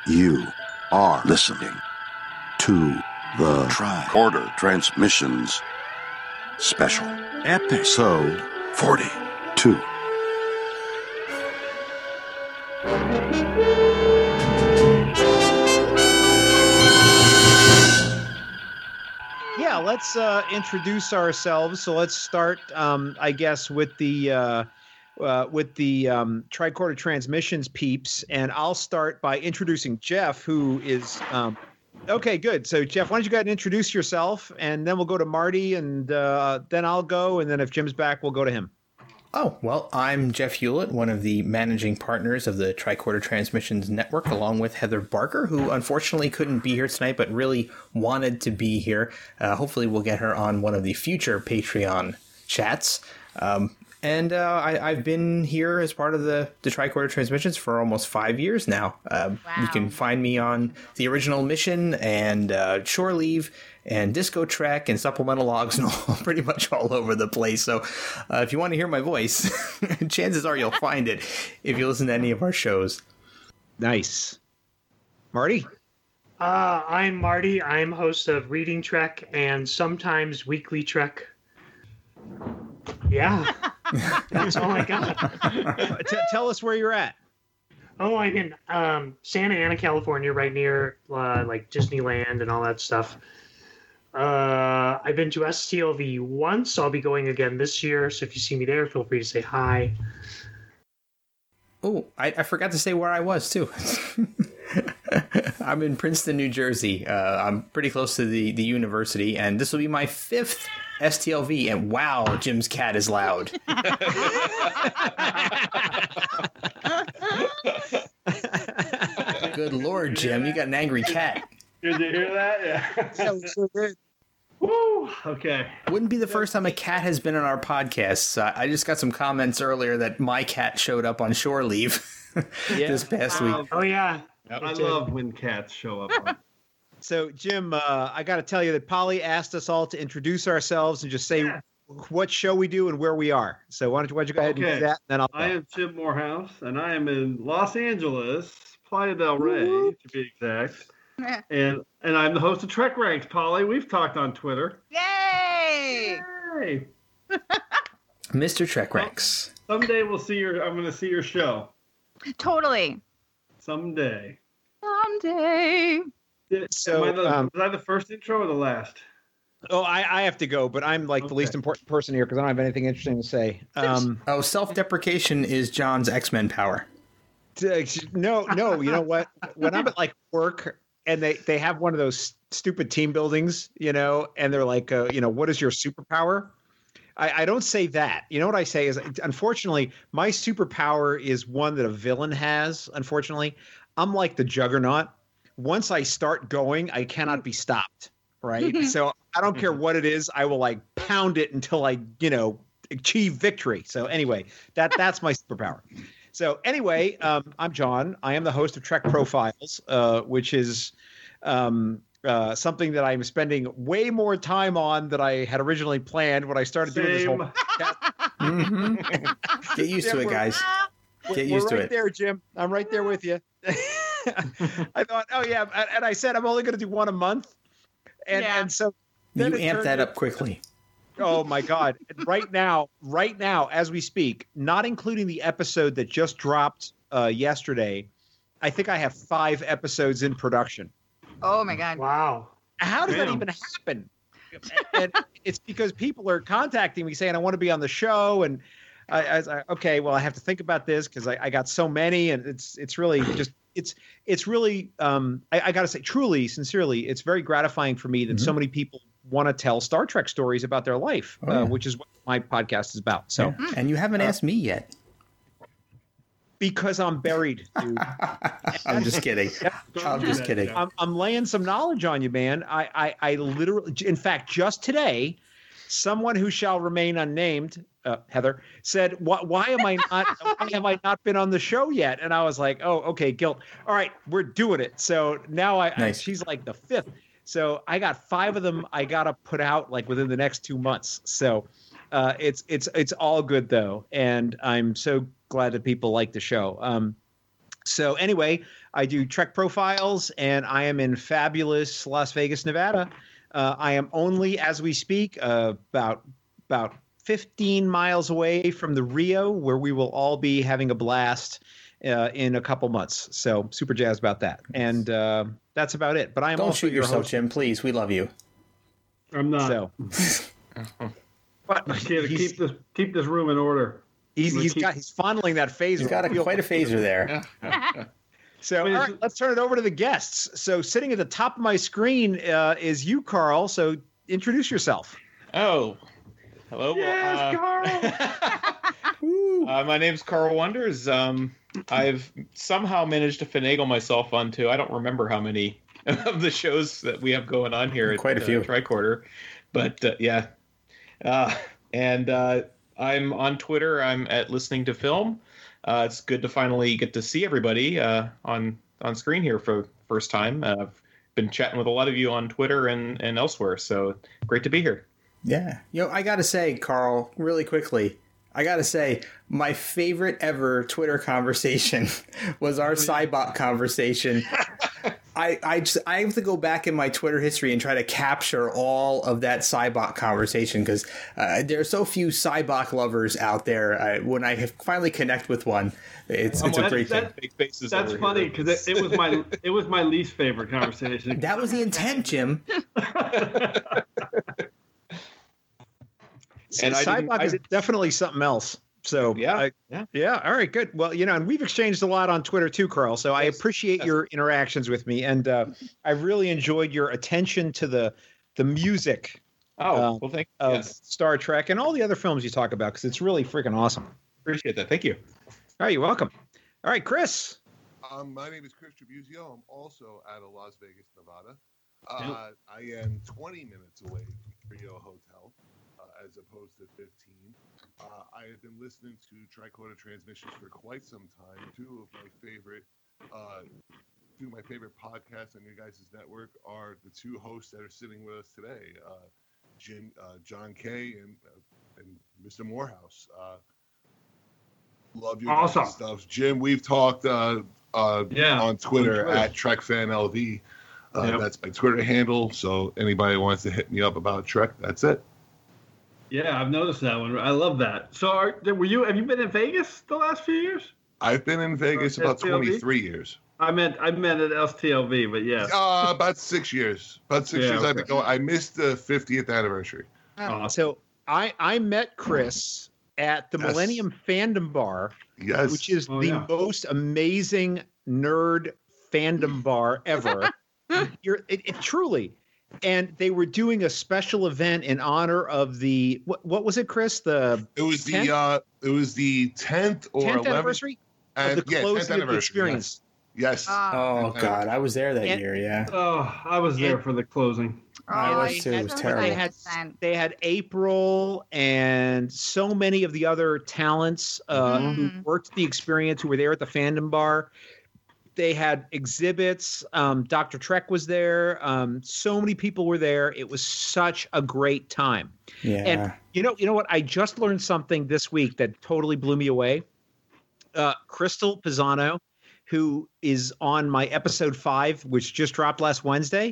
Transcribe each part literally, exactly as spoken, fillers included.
You are listening to the Tricorder Transmissions Special Episode forty-two. Yeah, let's uh, introduce ourselves. So let's start, um, I guess, with the uh, uh, with the um, Tricorder Transmissions peeps, and I'll start by introducing Jeff, who is um, okay. Good. So Jeff, why don't you go ahead and introduce yourself, and then we'll go to Marty, and uh, then I'll go, and then if Jim's back, we'll go to him. Oh, well, I'm Jeff Hewlett, one of the managing partners of the Tricorder Transmissions Network, along with Heather Barker, who unfortunately couldn't be here tonight, but really wanted to be here. Uh, hopefully we'll get her on one of the future Patreon chats. Um, and uh, I, I've been here as part of the, the Tricorder Transmissions for almost five years now. Uh, wow. You can find me on the original mission and uh, Shore Leave and Disco Trek and Supplemental Logs and all, pretty much all over the place. So uh, if you want to hear my voice, chances are you'll find it if you listen to any of our shows. Nice. Marty? Uh, I'm Marty. I'm host of Reading Trek and sometimes Weekly Trek. Yeah, that's all I got. T- tell us where you're at. Oh, I'm in um, Santa Ana, California, right near uh, like Disneyland and all that stuff. Uh, I've been to S T L V once. I'll be going again this year. So if you see me there, feel free to say hi. Oh, I, I forgot to say where I was, too. I'm in Princeton, New Jersey. Uh, I'm pretty close to the, the university, and this will be my fifth S T L V. And wow, Jim's cat is loud. Good Lord, Jim, you got an angry cat. Did you hear that? Yeah. So, so good. Woo! Okay. Wouldn't be the first time a cat has been on our podcast. Uh, I just got some comments earlier that my cat showed up on Shore Leave Yeah. this past Wow. week. Oh, yeah. I love when cats show up. So, Jim, uh, I got to tell you that Polly asked us all to introduce ourselves and just say Yeah. what show we do and where we are. So why don't you, why don't you go ahead and Okay. do that, and then I'll I am Jim Morehouse, and I am in Los Angeles, Playa del Rey, to be exact. And and I'm the host of Trek Ranks, Polly. We've talked on Twitter. Yay! Hey, Mister Trek Rex. someday we'll see your. I'm going to see your show Totally. someday. Someday. Did, So, am I the, um, was I the first intro or the last? Oh, I, I have to go, but I'm like the Okay. least important person here because I don't have anything interesting to say. Um, Oh, self-deprecation is John's X-Men power. t- no, no, you know what? When I'm at like work and they, they have one of those stupid team buildings, you know, and they're like, uh, you know, what is your superpower? I, I don't say that. You know what I say is, unfortunately, my superpower is one that a villain has. Unfortunately, I'm like the Juggernaut. Once I start going, I cannot be stopped. Right. So I don't care what it is. I will like pound it until I, you know, achieve victory. So anyway, that that's my superpower. So anyway, um, I'm John. I am the host of Trek Profiles, uh, which is um, uh, something that I'm spending way more time on than I had originally planned when I started doing this whole. Same. Mm-hmm. Get used to it, guys. Get We're used to right it. there, Jim. I'm right there with you. I thought, oh yeah, and- and I said I'm only going to do one a month, and Yeah. and so You then it amp turned that in- up quickly. Oh my God! And right now, right now, as we speak, not including the episode that just dropped uh, yesterday, I think I have five episodes in production. Oh my God. Wow. How does that Damn. even happen? And it's because people are contacting me saying I want to be on the show, and I, I was like, okay, well, I have to think about this because I, I got so many, and it's it's really just it's it's really um, I, I got to say, truly, sincerely, it's very gratifying for me that Mhm. so many people want to tell Star Trek stories about their life, Oh, yeah. uh, which is what my podcast is about. So Yeah. And you haven't Uh, asked me yet. because I'm buried, dude. I'm just kidding. Don't I'm do just that, kidding. Jeff. I'm, I'm laying some knowledge on you, man. I, I, I literally, in fact, just today, someone who shall remain unnamed, uh, Heather, said, "Why, why am I not? Why have I not been on the show yet?" And I was like, "Oh, okay, guilt. All right, we're doing it." So now I, Nice. she's like the fifth. So I got five of them. I gotta put out like within the next two months. So uh, it's it's it's all good though, and I'm so glad that people like the show. Um, So anyway, I do Trek profiles, and I am in fabulous Las Vegas, Nevada. Uh, I am only, as we speak, uh, about about fifteen miles away from the Rio, where we will all be having a blast uh, in a couple months. So super jazzed about that, and uh, that's about it. But I am Don't also shoot your yourself, host. Jim. Please, we love you. I'm not. So, but I gotta he's, keep this keep this room in order. he's, he's keep- got he's fondling that phaser. He's got a, quite a phaser there. So, all Wait, is right, it- let's turn it over to the guests. So, sitting at the top of my screen uh, is you, Carl. So, introduce yourself. Oh, hello. Yes, uh, Carl. uh, my name's Carl Wonders. Um, I've somehow managed to finagle myself onto, I don't remember how many of the shows that we have going on here at Quite a few. uh, Tricorder. But uh, yeah. Uh, and uh, I'm on Twitter. I'm at Listening to Film. Uh, it's good to finally get to see everybody uh, on on screen here for the first time. Uh, I've been chatting with a lot of you on Twitter and, and elsewhere, so great to be here. Yeah. You know, I got to say, Carl, really quickly, I got to say, my favorite ever Twitter conversation was our Cybot conversation. I, I, just, I have to go back in my Twitter history and try to capture all of that Cybot conversation because uh, there are so few Cybot lovers out there. I, when I finally connect with one, it's, it's a that- great thing. that- Big faces That's over funny here. because it, it was my it was my least favorite conversation. That was the intent, Jim. And I didn't- Cybot I is did- definitely something else. So Yeah, I- yeah. yeah. All right, good. Well, you know, and we've exchanged a lot on Twitter too, Carl. So I Yes, appreciate yes. your interactions with me, and uh, I really enjoyed your attention to the the music Oh, Uh, well, thank of yes. Star Trek and all the other films you talk about because it's really freaking awesome. Appreciate that. Thank you. All right, you're welcome. All right, Chris. Um, my name is Chris Tribuzio. I'm also out of Las Vegas, Nevada. Uh, I am twenty minutes away from Rio Hotel, uh, as opposed to fifteen. Uh, I have been listening to Tricorder Transmissions for quite some time. Two of my favorite, uh, two of my favorite podcasts on your guys' network are the two hosts that are sitting with us today, uh, Jim, uh, John Kay, and uh, and Mister Morehouse. Uh, love your Awesome. guys' stuff, Jim. We've talked uh, uh, Yeah, on Twitter, on Twitter. at TrekFanLV. Uh, Yep. That's my Twitter handle. So anybody wants to hit me up about Trek, that's it. Yeah, I've noticed that one. I love that. So, are, were you? Have you been in Vegas the last few years? I've been in Vegas Uh, about S T L V? twenty-three years. I meant I meant at S T L V, but yeah. Uh, about six years. About six Yeah, years I've been okay. going. I missed the fiftieth anniversary. Awesome. So I I met Chris at the Yes. Millennium Fandom Bar, Yes. which is Oh, the yeah. most amazing nerd fandom bar ever. You're it, it truly. And they were doing a special event in honor of the what, what was it, Chris? The it was tenth? the uh, it was the tenth or tenth eleventh anniversary and of the yeah, closing tenth of the anniversary. experience. Yes. yes. Uh, Oh, God. I was there that And- year, yeah. Oh, I was there And- for the closing. I oh, was too. It was so terrible. They had they had April and so many of the other talents uh, who Mhm. worked the experience who were there at the fandom bar. They had exhibits. Um, Doctor Trek was there. Um, so many people were there. It was such a great time. Yeah. And you know, you know what? I just learned something this week that totally blew me away. Uh, Crystal Pisano, who is on my episode five, which just dropped last Wednesday,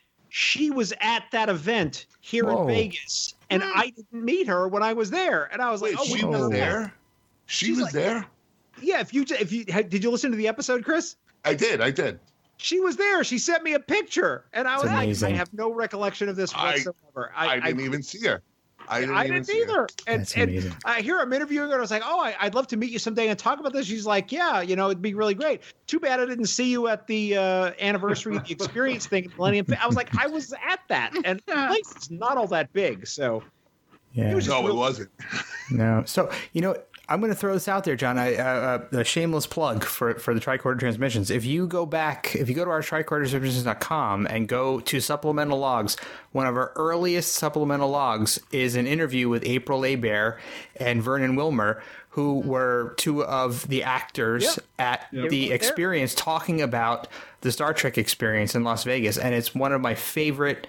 she was at that event here Whoa. in Vegas, and I didn't meet her when I was there. And I was Wait, like, "Oh, she we was whoa. there. She She's was like- there. yeah." If you if you had, did you listen to the episode, Chris? I did. I did. She was there. She sent me a picture, and I That's was like, amazing. I have no recollection of this I- whatsoever. I, didn't even see her. I didn't, I even didn't see her. either. And, That's and amazing. I hear I'm interviewing her. And I was like, oh, I, I'd love to meet you someday and talk about this. She's like, yeah, you know, it'd be really great. Too bad I didn't see you at the uh, anniversary of the experience thing at Millennium. I was like, I was at that. And the place is not all that big. So Yeah. was just No, it really- wasn't. No. So, you know, I'm going to throw this out there, John. I, uh, uh, a shameless plug for, for the Tricorder Transmissions. If you go back, if you go to our tricorder transmissions dot com and go to supplemental logs, one of our earliest supplemental logs is an interview with April Abair and Vernon Wilmer, who were two of the actors Yeah. at They the were there. experience talking about the Star Trek experience in Las Vegas. And it's one of my favorite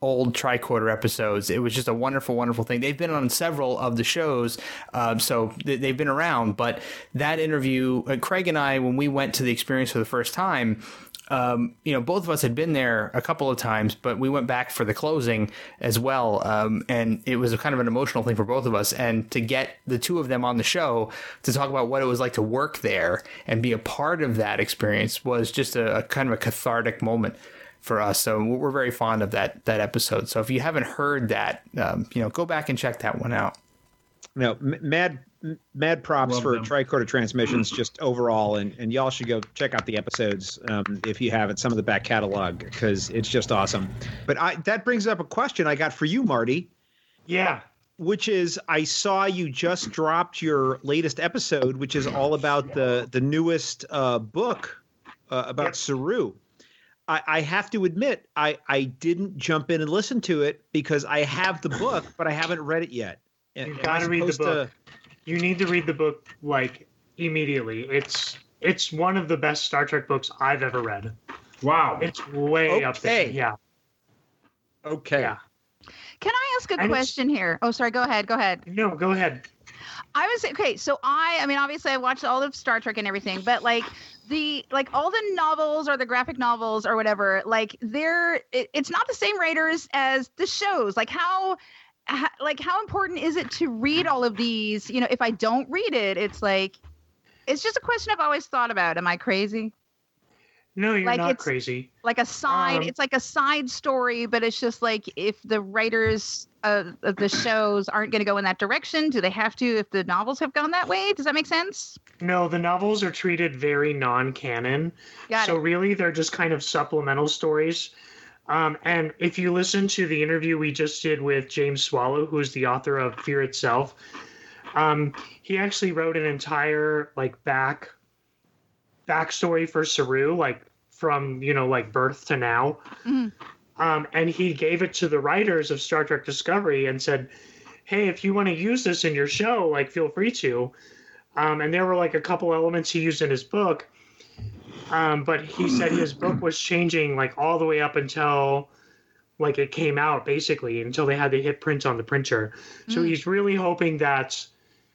old tricorder episodes. It was just a wonderful, wonderful thing. They've been on several of the shows, um, so they, they've been around. But that interview, uh, Craig and I, when we went to the experience for the first time, Um, you know, both of us had been there a couple of times, but we went back for the closing as well. Um, and it was a kind of an emotional thing for both of us. And to get the two of them on the show to talk about what it was like to work there and be a part of that experience was just a, a kind of a cathartic moment for us. So we're very fond of that, that episode. So if you haven't heard that, um, you know, go back and check that one out. No, m- mad, m- mad props Love for them. Tricorder Transmissions just overall, and, and y'all should go check out the episodes um, if you haven't, some of the back catalog, because it's just awesome. But I, that brings up a question I got for you, Marty, Yeah. which is I saw you just dropped your latest episode, which is all about the the newest uh, book uh, about Yep. Saru. I, I have to admit, I, I didn't jump in and listen to it because I have the book, but I haven't read it yet. Am You've I got to read the supposed book. You need to read the book like immediately. It's it's one of the best Star Trek books I've ever read. Wow. It's way up there. Okay. Yeah. To, okay. Yeah. Can I ask a And it's- question here? Oh, sorry. Go ahead. Go ahead. No, go ahead. I was okay. So I, I mean, obviously, I watched all of Star Trek and everything, but like the like all the novels or the graphic novels or whatever, like they're it, it's not the same writers as the shows. Like how, how, like how important is it to read all of these? You know, if I don't read it, it's like it's just a question I've always thought about. Am I crazy? No, you're Like, not it's- crazy. Like a side, Um, it's like a side story, but it's just like if the writers of, of the shows aren't going to go in that direction, do they have to if the novels have gone that way? Does that make sense? No, the novels are treated very non-canon. Got so it. really, they're just kind of supplemental stories. Um, and if you listen to the interview we just did with James Swallow, who's the author of Fear Itself, um, he actually wrote an entire like back backstory for Saru, like from you know like birth to now. Mhm. Um, and he gave it to the writers of Star Trek Discovery and said, "Hey, if you want to use this in your show, like feel free to." Um, and there were like a couple elements he used in his book. Um, but he said his book was changing like all the way up until like it came out, basically, until they had the hit print on the printer. So Mm. he's really hoping that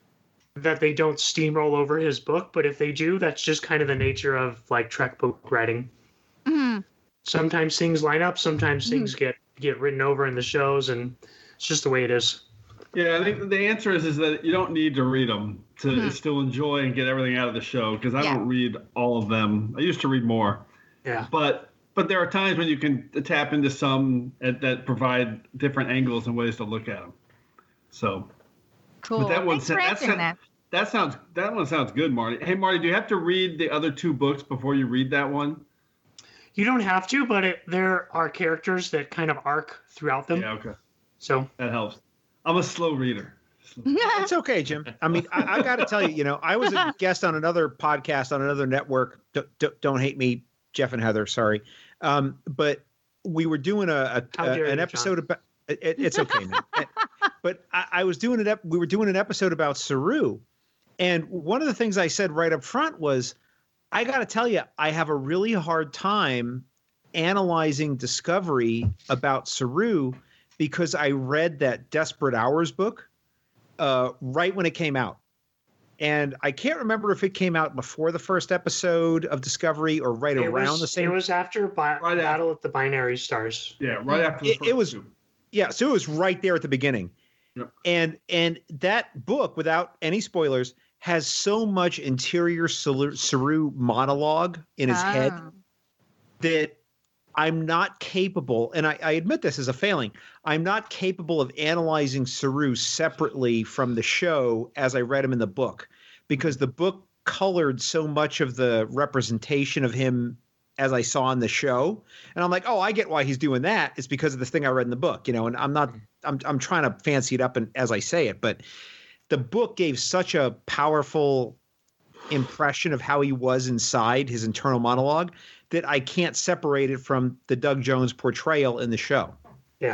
that they don't steamroll over his book. But if they do, that's just kind of the nature of like Trek book writing. Mhm. Sometimes things line up, sometimes things get get written over in the shows, and it's just the way it is. Yeah, I think the answer is is that you don't need to read them to Hmm. still enjoy and get everything out of the show. Because I Yeah. don't read all of them. I used to read more, Yeah. but but there are times when you can tap into some that, that provide different angles and ways to look at them. So Cool. that one Thanks sa- for that answering sa- that. that sounds that one sounds good, Marty. Hey, Marty, do you have to read the other two books before you read that one? You don't have to, but it, there are characters that kind of arc throughout them. Yeah, okay, So that helps. I'm a slow reader. It's okay, Jim. I mean, I, I got to tell you, you know, I was a guest on another podcast on another network. D- d- don't hate me, Jeff and Heather. Sorry, um, but we were doing a, a, How a dare an you, episode John. about. It, it- it's okay, man. But I, I was doing an ep- we were doing an episode about Saru, and one of the things I said right up front was, I got to tell you, I have a really hard time analyzing Discovery about Saru because I read that Desperate Hours book uh, right when it came out. And I can't remember if it came out before the first episode of Discovery or right it around was, the same. It was after Bi- Right after. Battle at the Binary Stars. Yeah, right after the It- first it was- two. Yeah, so it was right there at the beginning. Yep. And and that book, without any spoilers, has so much interior Saru, Saru monologue in his head Oh. that I'm not capable, and I, I admit this as a failing, I'm not capable of analyzing Saru separately from the show as I read him in the book, because the book colored so much of the representation of him as I saw in the show. And I'm like, oh, I get why he's doing that. It's because of this thing I read in the book, you know, and I'm not, I'm, I'm trying to fancy it up and as I say it, but the book gave such a powerful impression of how he was inside his internal monologue that I can't separate it from the Doug Jones portrayal in the show. Yeah.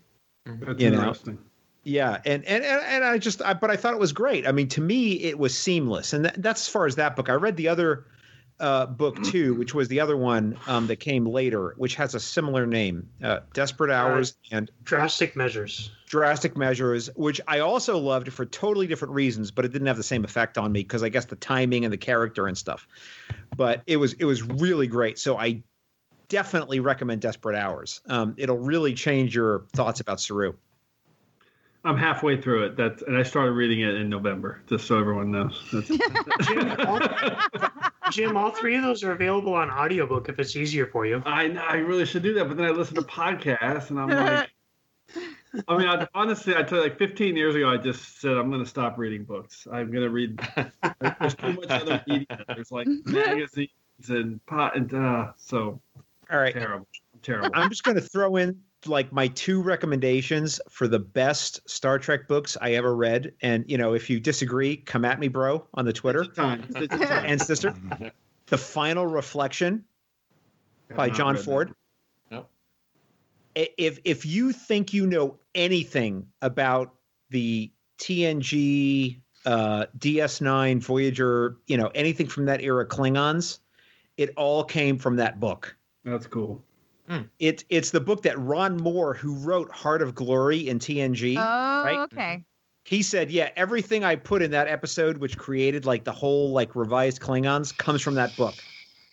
That's You know. interesting. Yeah, and and and, and I just, I, but I thought it was great. I mean, to me, it was seamless, and that, that's as far as that book. I read the other uh, book two, which was the other one um, that came later, which has a similar name, uh, Desperate Hours and Drastic Measures. Drastic Measures, which I also loved for totally different reasons, but it didn't have the same effect on me because I guess the timing and the character and stuff. But it was it was really great. So I definitely recommend Desperate Hours. Um, it'll really change your thoughts about Saru. I'm halfway through it. That's and I started reading it in November, just so everyone knows. That's, Jim, all, Jim, all three of those are available on audiobook if it's easier for you. I I really should do that, but then I listen to podcasts and I'm like, I mean, I, honestly, I tell you, like fifteen years ago, I just said I'm going to stop reading books. I'm going to read. Like, there's too much other media. There's like magazines and pot and uh, so. All right, terrible, terrible. I'm just going to throw in like my two recommendations for the best Star Trek books I ever read. And, you know, if you disagree, come at me, bro, on the Twitter. It's time. It's time. And sister. The Final Reflection by John Ford. Nope. If, if you think you know anything about the T N G, uh, D S nine, Voyager, you know, anything from that era, Klingons, it all came from that book. That's cool. It, it's the book that Ron Moore, who wrote Heart of Glory in T N G, Oh, right? okay. He said, yeah, everything I put in that episode, which created like the whole like revised Klingons, comes from that book.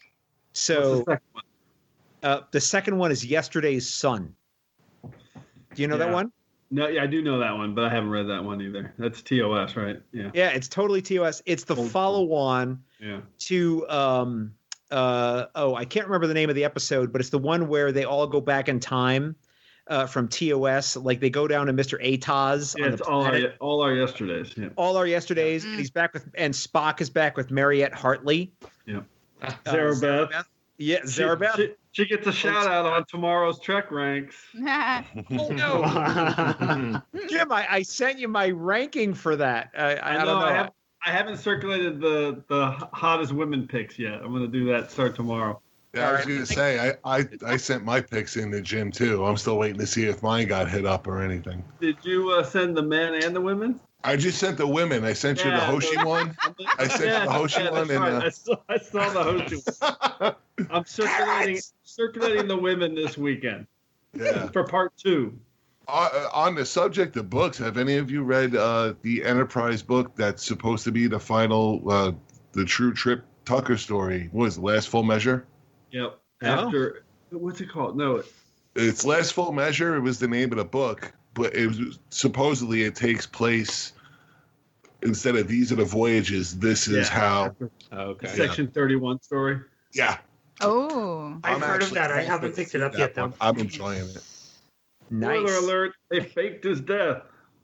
So What's the second one? uh, the second one is Yesterday's Sun. Do you know that Yeah. one? No, yeah, I do know that one, but I haven't read that one either. That's T O S, right? Yeah. Yeah, it's totally T O S. It's the Old school. follow-on Yeah. to um uh oh, I can't remember the name of the episode, but it's the one where they all go back in time uh, from T O S. Like they go down to Mister Ataz Yeah, on it's the all our, planet. all our yesterdays. Yeah. All our yesterdays, Mm. and he's back with, and Spock is back with Mariette Hartley. Yeah. Uh, Zarabeth. Yeah, She, Zarabeth. she, she gets a shout out on tomorrow's Trek ranks. Oh no, Jim! I, I sent you my ranking for that. I, I, I, I know, don't know. I, have, I haven't circulated the, the hottest women picks yet. I'm going to do that start tomorrow. Yeah, I was going to say, I, I, I sent my picks in the gym too. I'm still waiting to see if mine got hit up or anything. Did you uh, send the men and the women? I just sent the women. I sent you the Yeah, Hoshi those- one. I sent yeah, the Hoshi yeah, one. that's And right. I, uh, saw, I saw the Hoshi one. I'm circulating, circulating the women this weekend yeah. for part two. Uh, on the subject of books, have any of you read uh, the Enterprise book that's supposed to be the final, uh, the True Trip Tucker story? What is it, Last Full Measure? Yep. Oh. After, what's it called? No, It's Last Full Measure. It was the name of the book, but it was supposedly it takes place instead of these are the voyages. This is Yeah. how. Okay. Section thirty-one story. Yeah, Oh. I've I'm heard of actually that. I haven't halfway picked it through up that yet, though. one. I'm enjoying it. Nice. Spoiler alert, they faked his death.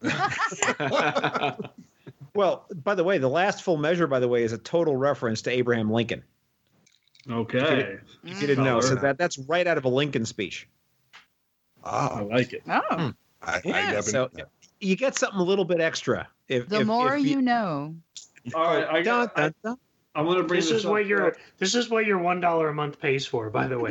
Well, by the way, the last full measure, by the way, is a total reference to Abraham Lincoln. Okay. If you didn't know, so Color. that that's right out of a Lincoln speech. I Ah, like it. Oh. I, I Yeah, never. so you get something a little bit extra. If The if- more if you know. All right, I Dun, got. I, dun, dun. I'm going to bring This this, is up. what your this is what your one dollar a month pays for, by the way.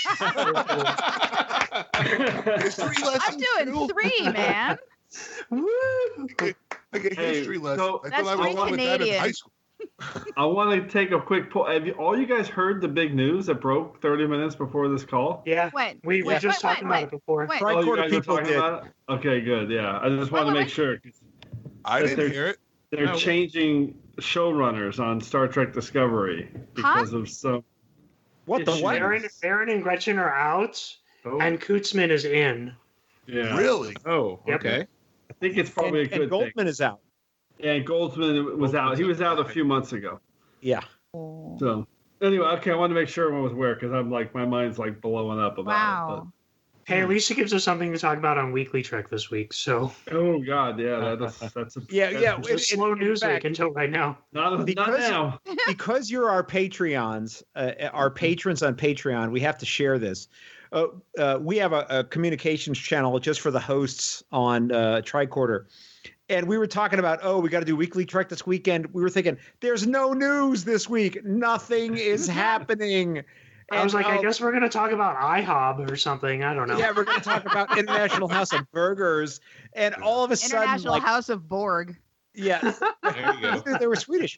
History I'm lesson. doing three, man. Woo! Like a Hey, history lesson. so- I That's thought I was very one with that in Canadian. high school. I want to take a quick poll. Have you, all you guys heard the big news that broke thirty minutes before this call? Yeah, When? we we Yeah. just When, talked when, about when? it before. When? Right. Oh, you Quarter guys are people talking did. about it? Okay, good. Yeah, I just Wait, wanted to wait, make sure. 'Cause I But didn't they're- hear it. They're Oh. changing showrunners on Star Trek Discovery because of some. What the It's what? Aaron, Aaron and Gretchen are out, Oh, and Kutzman is in. yeah. Really? Oh, Yep. okay. I think it's And, probably a and good thing. Goldman is out. Yeah, Goldsman was out. He was out a few months ago. Yeah. So anyway, okay, I wanted to make sure everyone was aware because I'm like my mind's like blowing up about Wow. Hey, at least it gives us something to talk about on Weekly Trek this week. So it. But, oh God, yeah, that's that's a Yeah, that's yeah. it's In- a slow in news fact, week until right now. Not, not Because- now. because you're our Patreons, uh, our patrons on Patreon, we have to share this. Uh, uh, we have a, a communications channel just for the hosts on uh, Tricorder. And we were talking about, oh, we got to do Weekly Trek this weekend. We were thinking, there's no news this week. Nothing is happening. I was And, like, I oh, guess we're gonna talk about IHOB or something. I don't know. yeah, we're going to talk about International House of Burgers. And all of a sudden, International like, House of Borg. yeah, There you go. they were Swedish.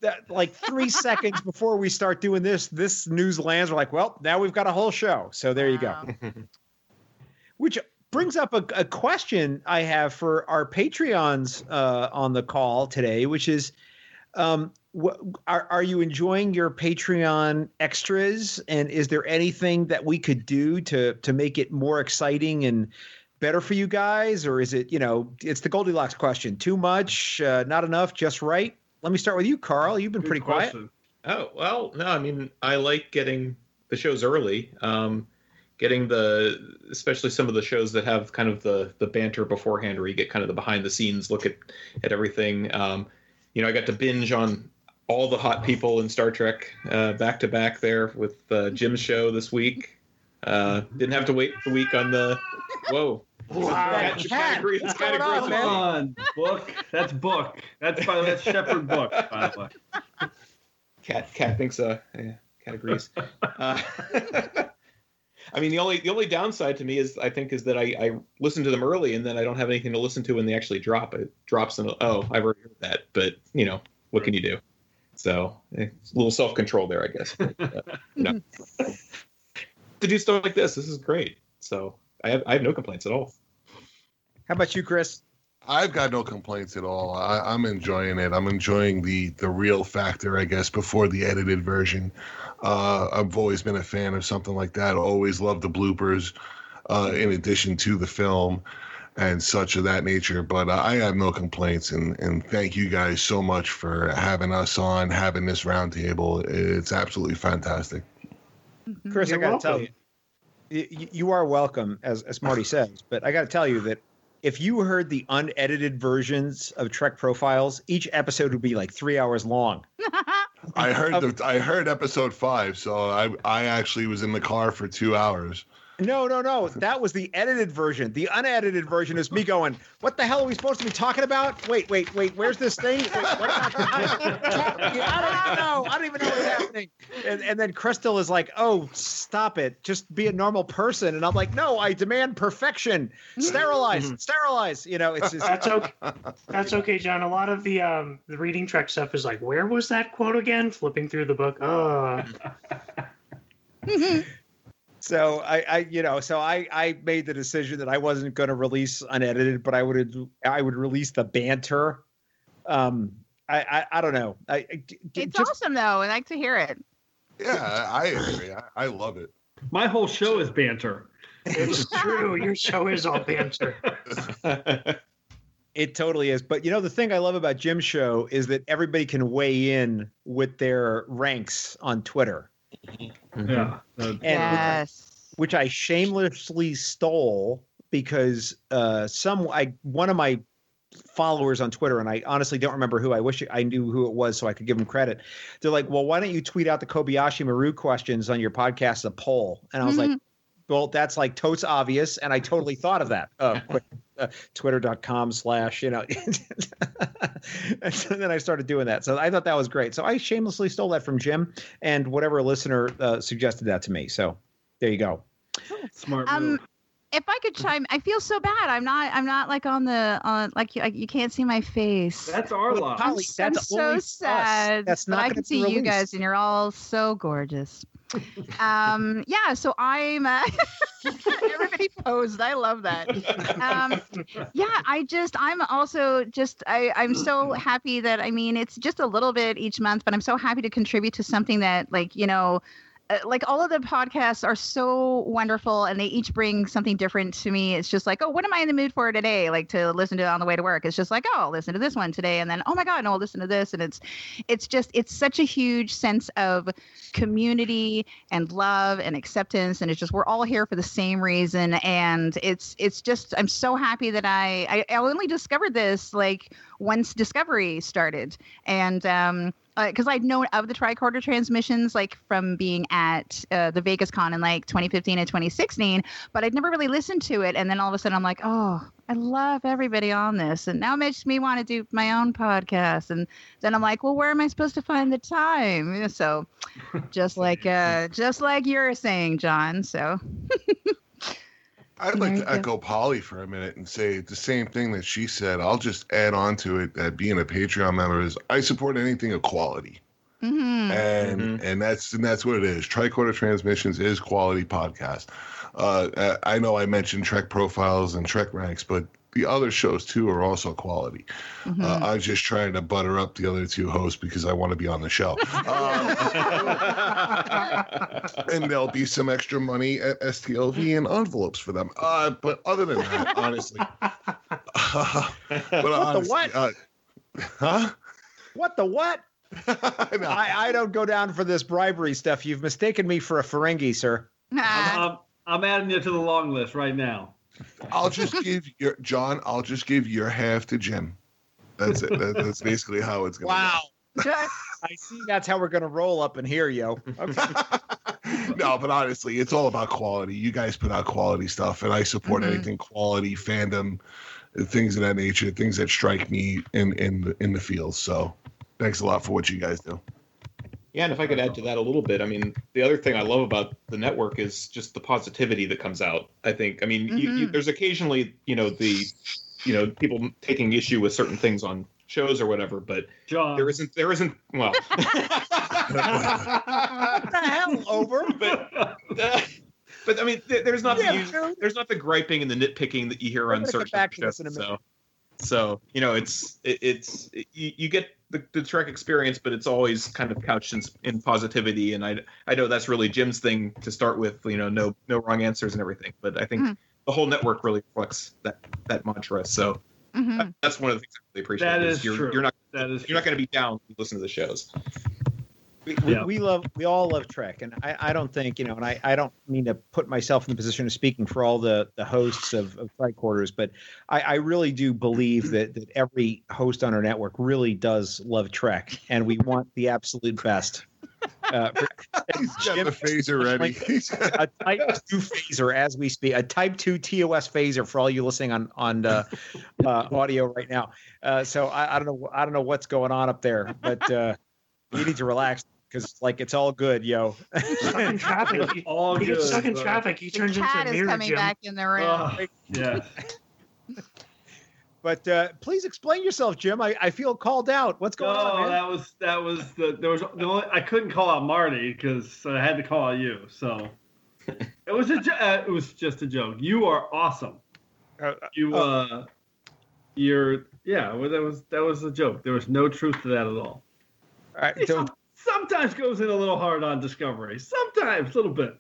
that like three seconds before we start doing this, this news lands. We're like, well, now we've got a whole show. So there you go. Wow. Which brings up a, a question I have for our Patreons uh, on the call today, which is, um, wh- are, are you enjoying your Patreon extras? And is there anything that we could do to to make it more exciting and better for you guys? Or is it, you know, it's the Goldilocks question. Too much, uh, not enough, just right? Let me start with you, Carl. You've been Good pretty question. Oh, well, no, I mean, I like getting the shows early. Um, getting the, especially some of the shows that have kind of the the banter beforehand, where you get kind of the behind the scenes look at, at everything. Um, you know, I got to binge on all the hot people in Star Trek uh, back to back there with uh, Jim's show this week. Uh, didn't have to wait the week on the, whoa. Wow. Cat- Cat, category- what's category- going on, Come man? on, book. That's book. That's by that's Shepherd book. By the way. Cat cat thinks uh yeah, cat agrees. uh, I mean the only the only downside to me is I think is that I, I listen to them early and then I don't have anything to listen to when they actually drop. It drops and oh I've already heard that, but you know what can you do? So it's a little self control there, I guess. But, uh, you know. To do stuff like this, this is great. So I have I have no complaints at all. How about you, Chris? I've got no complaints at all. I, I'm enjoying it. I'm enjoying the the real factor, I guess, before the edited version. Uh, I've always been a fan of something like that. Always loved the bloopers, uh, in addition to the film and such of that nature. But uh, I have no complaints, and and thank you guys so much for having us on, having this roundtable. It's absolutely fantastic. Chris, You're I got to tell welcome. you, you, you are welcome, as, as Marty says, but I got to tell you that if you heard the unedited versions of Trek Profiles, each episode would be like three hours long. I heard the I heard episode five, so I I actually was in the car for two hours. No, no, no. That was the edited version. The unedited version is me going, what the hell are we supposed to be talking about? Wait, wait, wait. Where's this thing? Wait, what about- I don't know. I don't even know what's happening. And, and then Crystal is like, oh, stop it. Just be a normal person. And I'm like, no, I demand perfection. Sterilize, sterilize. You know, it's just, That's okay. That's okay, John. A lot of the um the reading Trek stuff is like, where was that quote again? Flipping through the book. Oh, so I, I, you know, so I, I made the decision that I wasn't going to release unedited, but I would, I would release the banter. Um, I, I, I don't know. I, I- d- d- It's just- awesome though. I like to hear it. Yeah, I agree. I, I love it. My whole show is banter. it's true. Your show is all banter. It totally is. But you know, the thing I love about Jim's show is that everybody can weigh in with their ranks on Twitter. Yeah. Uh, And Yes. which I shamelessly stole because uh, some I one of my followers on Twitter, and I honestly don't remember who. I wish I knew who it was so I could give them credit. They're like, "Well, why don't you tweet out the Kobayashi Maru questions on your podcast as a poll?" And I was like, "Well, that's like totes obvious," and I totally thought of that. Uh, quick, uh, Twitter.com slash you know, and so then I started doing that. So I thought that was great. So I shamelessly stole that from Jim, and whatever listener uh, suggested that to me. So there you go. Smart Um, move. if I could chime, I feel so bad. I'm not. I'm not like on the on like you. Like, you can't see my face. That's our Well, loss. Holly, I'm that's so only us. sad. That's but not I gonna can be see you released. guys, and you're all so gorgeous. um, yeah. So I'm. Uh, everybody posed. I love that. Um, yeah. I just. I'm also just. I. I'm so happy that. I mean, it's just a little bit each month, but I'm so happy to contribute to something that, like, you know. Uh, like all of the podcasts are so wonderful and they each bring something different to me. It's just like, oh, what am I in the mood for today? Like to listen to on the way to work. It's just like, oh, I'll listen to this one today. And then, oh my God, no, I'll listen to this. And it's, it's just, it's such a huge sense of community and love and acceptance. And it's just, we're all here for the same reason. And it's, it's just, I'm so happy that I, I, I only discovered this like once Discovery started. And, um, because uh, I'd known of the tricorder transmissions like from being at uh, the Vegas Con in like twenty fifteen and twenty sixteen, but I'd never really listened to it. And then all of a sudden I'm like, oh, I love everybody on this. And now it makes me want to do my own podcast. And then I'm like, well, where am I supposed to find the time? So just like uh, just like you're saying, John. So I'd like There to you go. echo Polly for a minute and say the same thing that she said. I'll just add on to it that being a Patreon member is I support anything of quality. Mm-hmm. And Mhm. and that's and that's what it is. Tricorder Transmissions is quality podcast. Uh, I know I mentioned Trek Profiles and Trek Ranks, but the other shows too are also quality. Mm-hmm. Uh, I'm just trying to butter up the other two hosts because I want to be on the show. Uh, and there'll be some extra money at S T L V and envelopes for them. Uh, but other than that, honestly, uh, but honestly, what? Uh, huh? What the what? No. I, I don't go down for this bribery stuff. You've mistaken me for a Ferengi, sir. Nah. Um, I'm adding you to the long list right now. I'll just give your John. I'll just give your half to Jim. That's it. That, that's basically how it's going. Wow. I see that's how we're going to roll up in here, yo. Okay. No, but honestly, it's all about quality. You guys put out quality stuff, and I support Mhm. anything quality, fandom, things of that nature, things that strike me in in the, in the field. So, thanks a lot for what you guys do. Yeah, and if I could add to that a little bit, I mean, the other thing I love about the network is just the positivity that comes out. I think, I mean, you, you, Mhm. there's occasionally, you know, the, you know, people taking issue with certain things on shows or whatever, but John. there isn't, there isn't, well, What the hell, over? but, uh, but I mean, there- there's not Yeah, the usual, dude. there's not the griping and the nitpicking that you hear We're on gonna come certain back to shows. this in a So, minute. so you know, it's it, it's it, you, you get the, the Trek experience, but it's always kind of couched in, in positivity. And I I know that's really Jim's thing to start with. You know, no no wrong answers and everything. But I think Mhm. the whole network really reflects that that mantra. So Mm-hmm. that- that's one of the things I really appreciate. That is is you're, true. You're not That is you're not going to be down when you listen to the shows. We, we, Yeah. we love, we all love Trek, and I, I don't think, you know, and I, I don't mean to put myself in the position of speaking for all the, the hosts of, of Tricorders, but I, I really do believe that, that every host on our network really does love Trek, and we want the absolute best. Uh, for- He's got Jim- the phaser ready. He's got- a type two phaser as we speak, a type two T O S phaser for all you listening on on uh, uh, audio right now. Uh, so I, I don't know, I don't know what's going on up there, but uh, you need to relax because like it's all good, yo. Stuck in traffic. He, all he good. gets stuck in bro. traffic. He The turns into cat a is mirror, coming Jim. back in the room. Ugh, yeah. But uh, please explain yourself, Jim. I, I feel called out. What's going No, on, man? that was that was the there was the only I couldn't call out Marty because I had to call out you. So it was a jo- uh, it was just a joke. You are awesome. Uh, You uh, you're yeah. Well, that was that was a joke. There was no truth to that at all. all right, It don't, some- sometimes goes in a little hard on Discovery. Sometimes a little bit.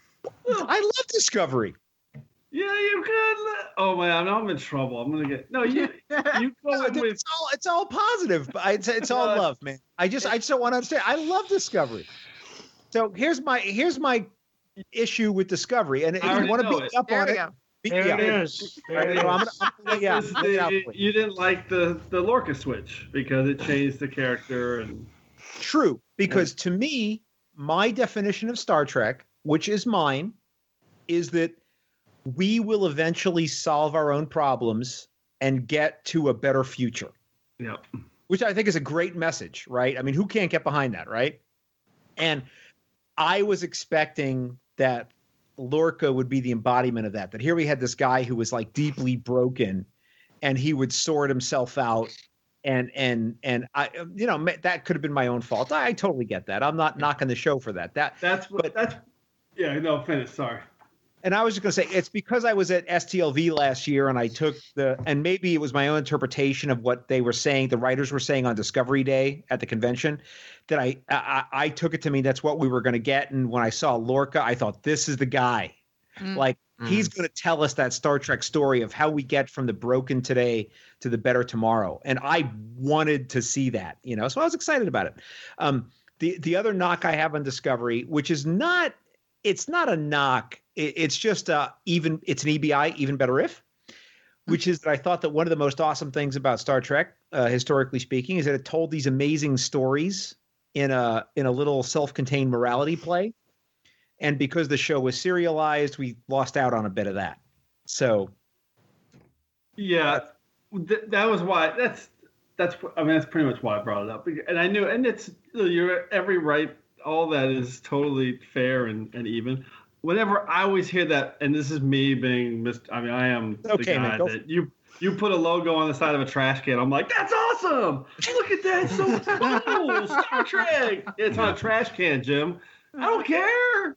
I love Discovery. Yeah, you could. Oh man, I'm in trouble. I'm gonna get no. You you go No, in dude, with it's all it's all positive, but it's it's all No, love, man. I just I just don't want to understand. I love Discovery. So here's my here's my issue with Discovery, and if I you already want to know beat it. me up There on we it, go. beat There me it up. is. All There right, it so I'm is. gonna, I'm gonna lay out. This- lay out the- for you. you didn't like the the Lorca switch because it changed the character and True, because to me, my definition of Star Trek, which is mine, is that we will eventually solve our own problems and get to a better future, yeah. which I think is a great message, right? I mean, who can't get behind that, right? And I was expecting that Lorca would be the embodiment of that. That here we had this guy who was like deeply broken, and he would sort himself out, and and and I, you know, ma- that could have been my own fault. I, I totally get that. I'm not knocking the show for that. That, That's what But- that's yeah. No, finish. Sorry. and I was just gonna say it's because I was at S T L V last year, and I took the, and maybe it was my own interpretation of what they were saying, the writers were saying on Discovery Day at the convention, that I I, I took it to mean that's what we were gonna get. And when I saw Lorca, I thought this is the guy. Mm. Like Mm. he's going to tell us that Star Trek story of how we get from the broken today to the better tomorrow. And I wanted to see that, you know, so I was excited about it. Um, the, the other knock I have on Discovery, which is not, it's not a knock. It, it's just a even, it's an E B I, even better if, which is that I thought that one of the most awesome things about Star Trek, uh, historically speaking, is that it told these amazing stories in a, in a little self-contained morality play. And because the show was serialized, we lost out on a bit of that. So Yeah, th- that was why. That's that's. I mean, that's pretty much why I brought it up. And I knew, and it's you're every right. All that is totally fair and, and even. whenever I always hear that, and this is me being, mis- I mean, I am the Okay, guy man, go that you you put a logo on the side of a trash can. I'm like, that's awesome! Look at that, so cool! Star Trek. It's on a trash can, Jim. I don't care.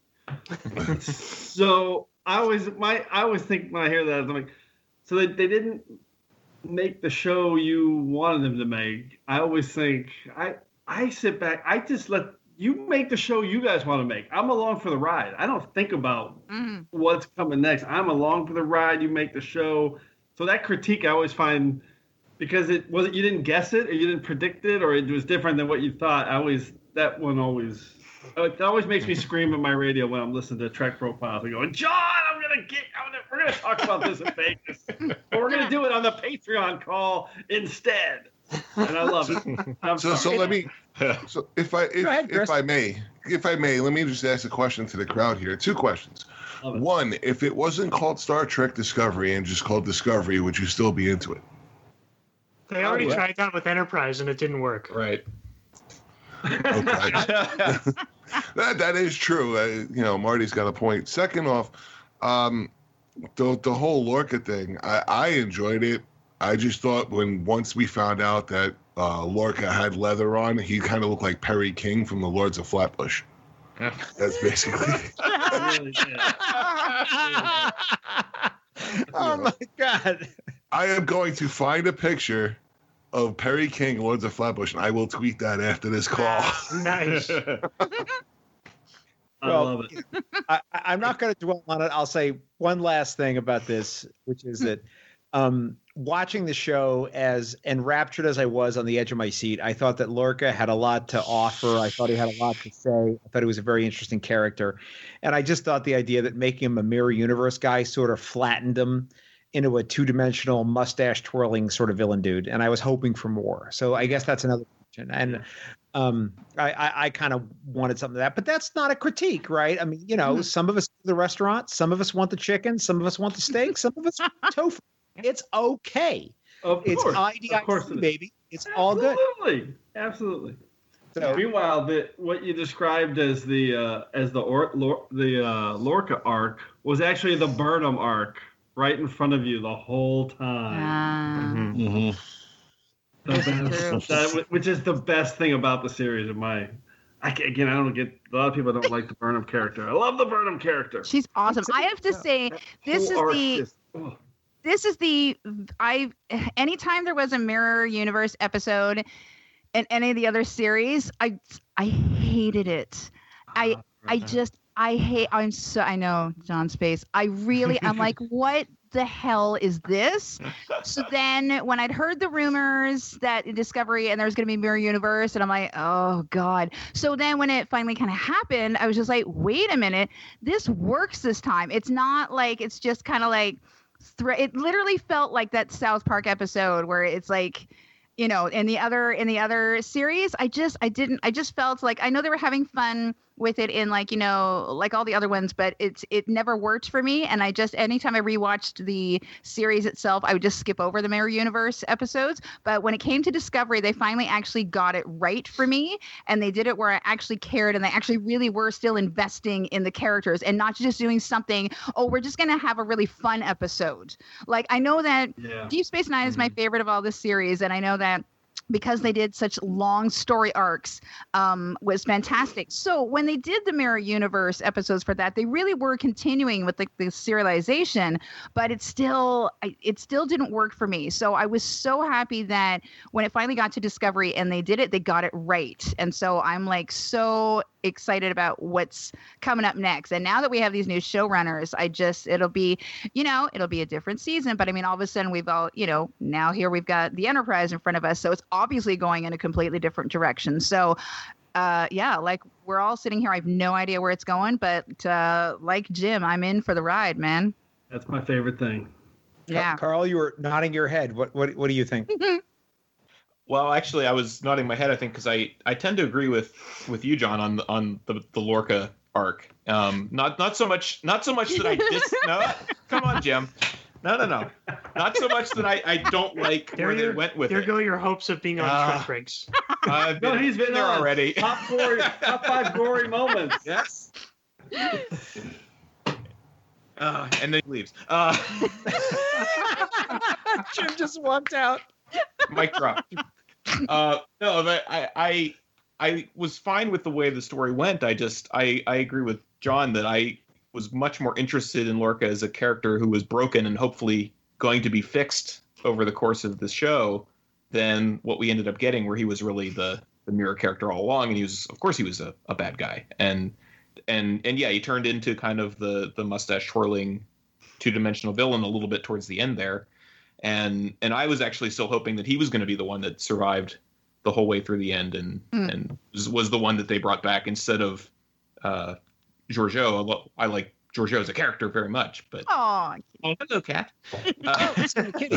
So I always my I always think when I hear that, I'm like, so they they didn't make the show you wanted them to make. I always think I I sit back. I just let you make the show you guys want to make. I'm along for the ride. I don't think about Mhm. what's coming next. I'm along for the ride. You make the show. So that critique I always find, because it wasn't, you didn't guess it or you didn't predict it or it was different than what you thought. I always, that one always, it always makes me scream at my radio when I'm listening to Trek Profiles and going, John, I'm gonna get, I'm gonna, we're gonna talk about this in Vegas, but we're gonna do it on the Patreon call instead. And I love it. I'm So, so sorry. let me. So if I if, ahead, Chris. if I may if I may let me just ask a question to the crowd here. Two questions. Love it. One, if it wasn't called Star Trek Discovery and just called Discovery, would you still be into it? They already Oh, tried that with Enterprise and it didn't work. Right. Okay. that that is true. Uh, you know, Marty's got a point. Second off, um, the the whole Lorca thing, I, I enjoyed it. I just thought when once we found out that uh, Lorca had leather on, he kind of looked like Perry King from the Lords of Flatbush. That's basically. I really did. Oh my god. I am going to find a picture of Perry King, Lords of Flatbush, and I will tweet that after this call. Nice. I Well, love it. I, I- I'm not going to dwell on it. I'll say one last thing about this, which is that um, watching the show, as enraptured as I was on the edge of my seat, I thought that Lorca had a lot to offer. I thought he had a lot to say. I thought he was a very interesting character. And I just thought the idea that making him a mirror universe guy sort of flattened him into a two-dimensional mustache twirling sort of villain dude. And I was hoping for more. So I guess that's another question. And um, I, I, I kind of wanted something of that, but that's not a critique, right? I mean, you know, Mhm. some of us go to the restaurant, some of us want the chicken, some of us want the steak, some of us want tofu. It's okay. Of It's course. I D I Of course C, it is. baby. It's all good. Absolutely. Absolutely. So, Meanwhile, the, what you described as the uh, as the or, Lor, the uh, Lorca arc was actually the Burnham arc, right in front of you the whole time. Ah. Mhm. The best- that- which is the best thing about the series. In my, I, ca- again, I don't get a lot of people don't like the Burnham character. I love the Burnham character. She's awesome. I have to say, this is Whole arc the is- oh. this is the I anytime there was a Mirror Universe episode in any of the other series, I I hated it. I I just I hate I'm so I know John's face. I really I'm like, what the hell is this? So then when I'd heard the rumors that Discovery and there was gonna be Mirror Universe, and I'm like, oh God. So then when it finally kind of happened, I was just like, wait a minute, this works this time. It's not like it's just kind of like Thre- it literally felt like that South Park episode where it's like, you know, in the other in the other series, I just I didn't I just felt like I know they were having fun with it in like, you know, like all the other ones, but it's it never worked for me. And I just anytime I rewatched the series itself, I would just skip over the Mirror Universe episodes. But when it came to Discovery, they finally actually got it right for me, and they did it where I actually cared, and they actually really were still investing in the characters and not just doing something. Oh, we're just gonna have a really fun episode. Like I know that Yeah. Deep Space Nine is my favorite of all this series, and I know that because they did such long story arcs um, was fantastic. So when they did the Mirror Universe episodes for that, they really were continuing with the, the serialization, but it still I- it still didn't work for me. So I was so happy that when it finally got to Discovery and they did it, they got it right. And so I'm like so excited about what's coming up next. And now that we have these new showrunners, I just it'll be, you know, it'll be a different season. But I mean, all of a sudden we've all, you know, now here we've got the Enterprise in front of us. So it's obviously going in a completely different direction. So uh yeah, like we're all sitting here. I have no idea where it's going, but uh like Jim, I'm in for the ride, man. That's my favorite thing. Yeah. Carl, you were nodding your head. What what what do you think? Well, actually, I was nodding my head. I think because I, I tend to agree with, with you, John, on the on the, the Lorca arc. Um, not not so much not so much that I dis no. Come on, Jim. No, no, no. Not so much that I, I don't like There where they you- went with There it. go your hopes of being on Ah. Trent Briggs. I've No, been, he's been there on. already. Top gory, top five gory moments. Yes. Uh, and then he leaves. Uh, Jim just walked out. mic drop. Uh, no, but I, I, I was fine with the way the story went. I just, I, I agree with John that I was much more interested in Lorca as a character who was broken and hopefully going to be fixed over the course of the show than what we ended up getting, where he was really the, the mirror character all along. And he was, of course, he was a, a bad guy. And, and, and yeah, he turned into kind of the, the mustache twirling two-dimensional villain a little bit towards the end there. And, and I was actually still hoping that he was going to be the one that survived the whole way through the end and, mm. and was, was the one that they brought back instead of, uh, Georgiou. I like Georgiou as a character very much, but oh, oh hello, cat. Uh, kitty.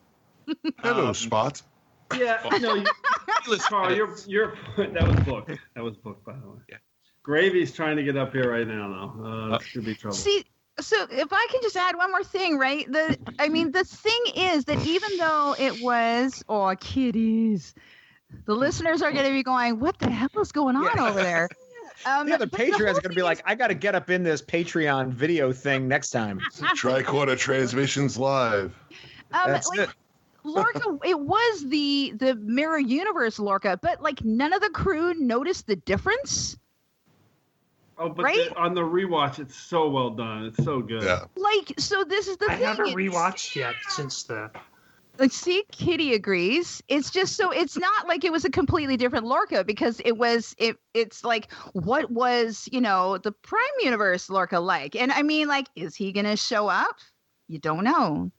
Hello, um, Spot. Yeah, no, you, Carl, you're you're that was book. That was book, by the way. Yeah. Gravy's trying to get up here right now, though. Uh, this could be trouble. See, so if I can just add one more thing, right? The I mean, the thing is that even though it was oh kitties, the listeners are going to be going, "What the hell is going on Yeah. over there?" Um, Yeah, the but Patreons whole are going to be thing like, is- I got to get up in this Patreon video thing next time. Tricorder Transmissions Live. um, That's like, it. Lorca, it was the the Mirror Universe Lorca, but like none of the crew noticed the difference. Oh, but right? the, on the rewatch, it's so well done. It's so good. Yeah. Like, so this is the I thing. haven't it's- rewatched yet since the. Like, see, Kitty agrees. It's just so it's not like it was a completely different Lorca because it was it. It's like what was you know the Prime Universe Lorca like? And I mean, like, is he gonna show up? You don't know.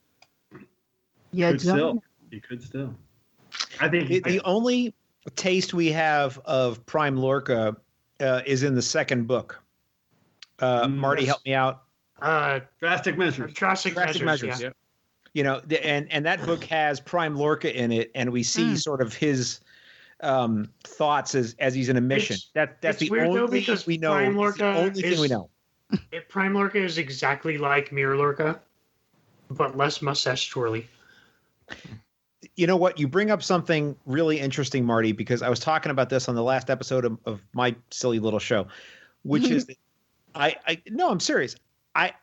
You Could don't. still. know. You could still. I think The, the only taste we have of Prime Lorca uh, is in the second book. Uh, Mm, Marty, yes. help me out. Uh, drastic measures. drastic, Drastic measures. Measures, Yeah. You know, the, and and that book has Prime Lorca in it, and we see Mm. sort of his um, thoughts as as he's in a mission. It's- that that's it's the weird, though, only because we know. Prime It's the Lorca only thing we is- know. It, Prime Lorca is exactly like Mirror Lorca, but less mustache twirly. You know what? You bring up something really interesting, Marty, because I was talking about this on the last episode of, of my silly little show, which is that I, I no, I'm serious. I,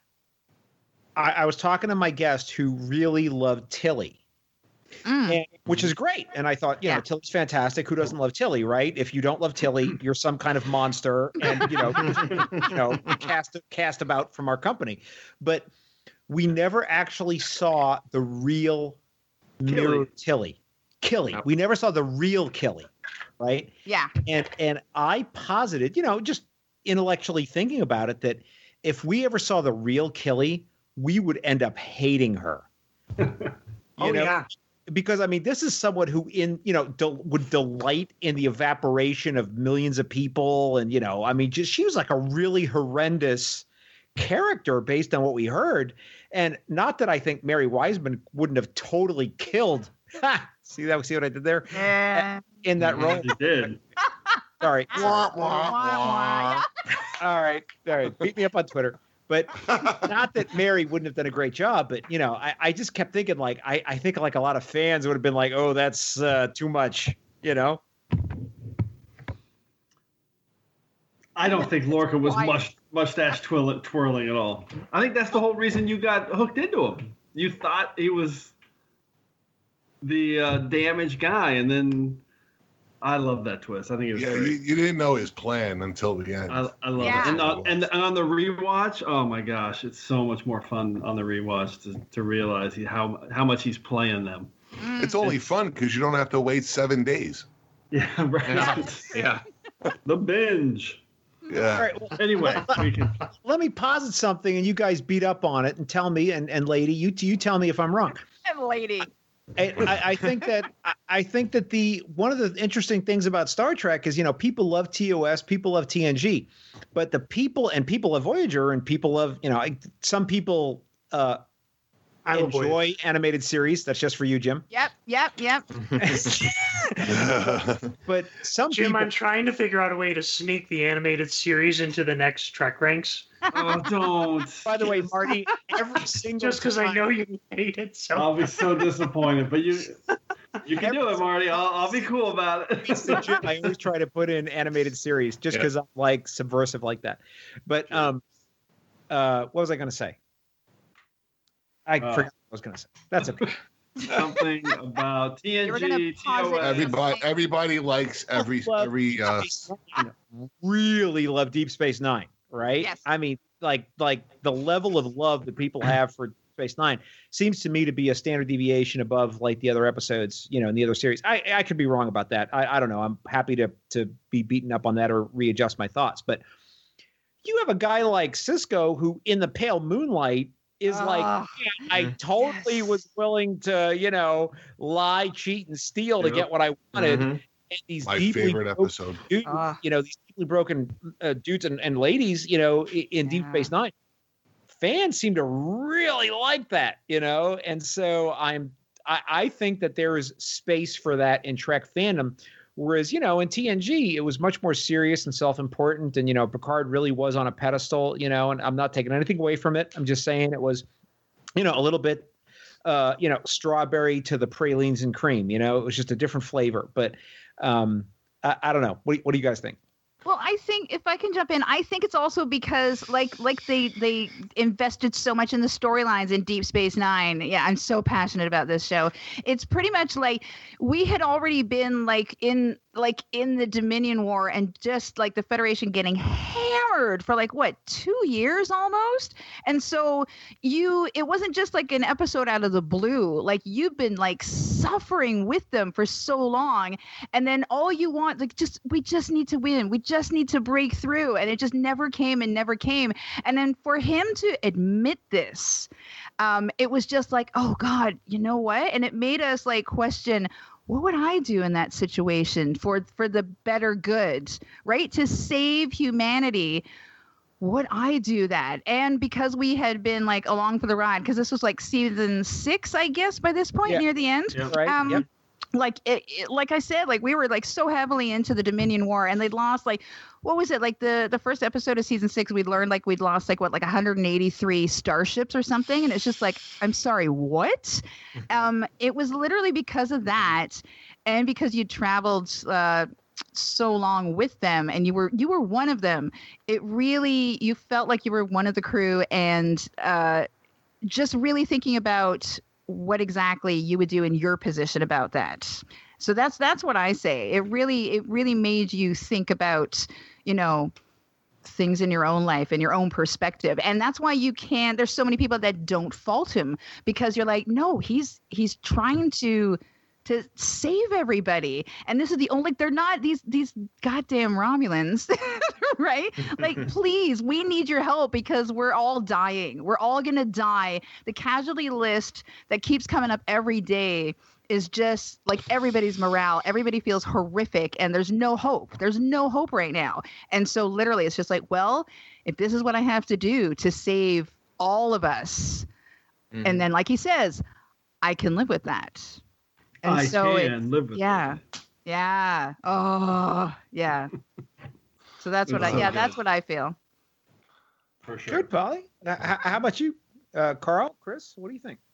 I I was talking to my guest who really loved Tilly, Mm. and, which is great. And I thought, you know, Yeah. Tilly's fantastic. Who doesn't love Tilly, right? If you don't love Tilly, you're some kind of monster, and you know, you know, cast cast about from our company. But we never actually saw the real mirror Tilly. Killy. Yep. We never saw the real Killy, right? Yeah. And and I posited, you know, just intellectually thinking about it, that if we ever saw the real Killy, we would end up hating her. You Oh know? yeah, Because I mean, this is someone who, in you know, del- would delight in the evaporation of millions of people, and you know, I mean, just she was like a really horrendous character based on what we heard. And not that I think Mary Wiseman wouldn't have totally killed. Ha! See that? See what I did there Yeah. in that role? You did. Sorry. Wah, wah, wah. All right, all right. Beat me up on Twitter. But not that Mary wouldn't have done a great job, but you know, I, I just kept thinking like I, I think like a lot of fans would have been like, oh, that's uh, too much, you know. I don't think Lorca was Why? mush, mustache twirl, twirling at all. I think that's the whole reason you got hooked into him. You thought he was the uh, damaged guy, and then I love that twist. I think it was Yeah, you, great. you didn't know his plan until the end. I, I love Yeah. it. And on, and, and on the rewatch, oh my gosh, it's so much more fun on the rewatch to, to realize he, how how much he's playing them. Mm. It's only fun because you don't have to wait seven days. Yeah, right. Yeah. Yeah. The binge. Yeah. All right, well, Anyway, we can, let me posit something, and you guys beat up on it and tell me, and, and lady, you you tell me if I'm wrong. And lady. I, I I think that I- I think that the one of the interesting things about Star Trek is, you know, people love T O S, people love T N G, but the people and people love Voyager, and people love, you know, I, some people uh, I love Voyager. enjoy animated series. That's just for you, Jim. Yep. Yep. Yep. But some Jim, people, I'm trying to figure out a way to sneak the animated series into the next Trek ranks, oh, don't. by the way, Marty, every single just because I time- know you hate it so. I'll be so disappointed, but you you can do it, Marty. I'll, I'll be cool about It's it. legit. I always try to put in animated series just Yeah. because I'm like subversive like that. But um, uh, what was I going to say? I Uh, forgot what I was going to say. That's okay. Something about You were gonna T N G, pause it. T O S. Everybody, everybody likes every Love every. Uh, Deep Space Nine. Really love Deep Space Nine, right? Yes. I mean, like like the level of love that people have for Deep Space Nine seems to me to be a standard deviation above like the other episodes, you know, in the other series. I I could be wrong about that. I, I don't know. I'm happy to to be beaten up on that or readjust my thoughts. But you have a guy like Cisco who, in the pale moonlight, is like, Ah, yeah, I totally yes. was willing to, you know, lie, cheat, and steal to Yep. get what I wanted. Mhm. And these my deeply favorite broken episode. dudes, Ah. you know, these deeply broken uh, dudes and, and ladies, you know, i- in Deep Yeah. Space Nine, fans seem to really like that, you know, and so I'm, I, I think that there is space for that in Trek fandom. Whereas, you know, in T N G, it was much more serious and self-important. And, you know, Picard really was on a pedestal, you know, and I'm not taking anything away from it. I'm just saying it was, you know, a little bit, uh, you know, strawberry to the pralines and cream, you know, it was just a different flavor. But um, I, I don't know. What do, what do you guys think? Well, I think if I can jump in, I think it's also because like like they they invested so much in the storylines in Deep Space Nine. Yeah, I'm so passionate about this show. It's pretty much like we had already been like in like in the Dominion War and just like the Federation getting hammered for like what two years almost. And so you it wasn't just like an episode out of the blue. Like you've been like suffering with them for so long, and then all you want like just we just need to win. We just need to break through, and it just never came and never came. And then for him to admit this, um, it was just like, oh God, you know what? And it made us like question, what would I do in that situation for for the better good, right? To save humanity. Would I do that? And because we had been like along for the ride, because this was like season six, I guess, by this point, Yeah. near the end. Yeah. Right? Um, Yep. like it, it- like I said, like we were like so heavily into the Dominion War, and they'd lost like what was it like the the first episode of season six? We'd learned like we'd lost like what like one hundred eighty-three starships or something, and it's just like I'm sorry, what? um, it was literally because of that, and because you traveled uh, so long with them, and you were you were one of them. It really you felt like you were one of the crew, and uh, just really thinking about what exactly you would do in your position about that. So that's that's what I say. It really it really made you think about, you know, things in your own life and your own perspective. And that's why you can't there's so many people that don't fault him, because you're like, no, he's he's trying to to save everybody. And this is the only they're not these these goddamn Romulans, right? Like, please, we need your help because we're all dying. We're all gonna die. The casualty list that keeps coming up every day is just like everybody's morale. Everybody feels horrific, and there's no hope. There's no hope right now. And so literally it's just like, well, if this is what I have to do to save all of us, Mhm. and then like he says, I can live with that. And I so can it, live with yeah. that. Yeah. Oh, yeah. So that's what I, So yeah, good. that's what I feel. For sure. Good, Polly. H- h- how about you, uh, Carl, Chris? What do you think?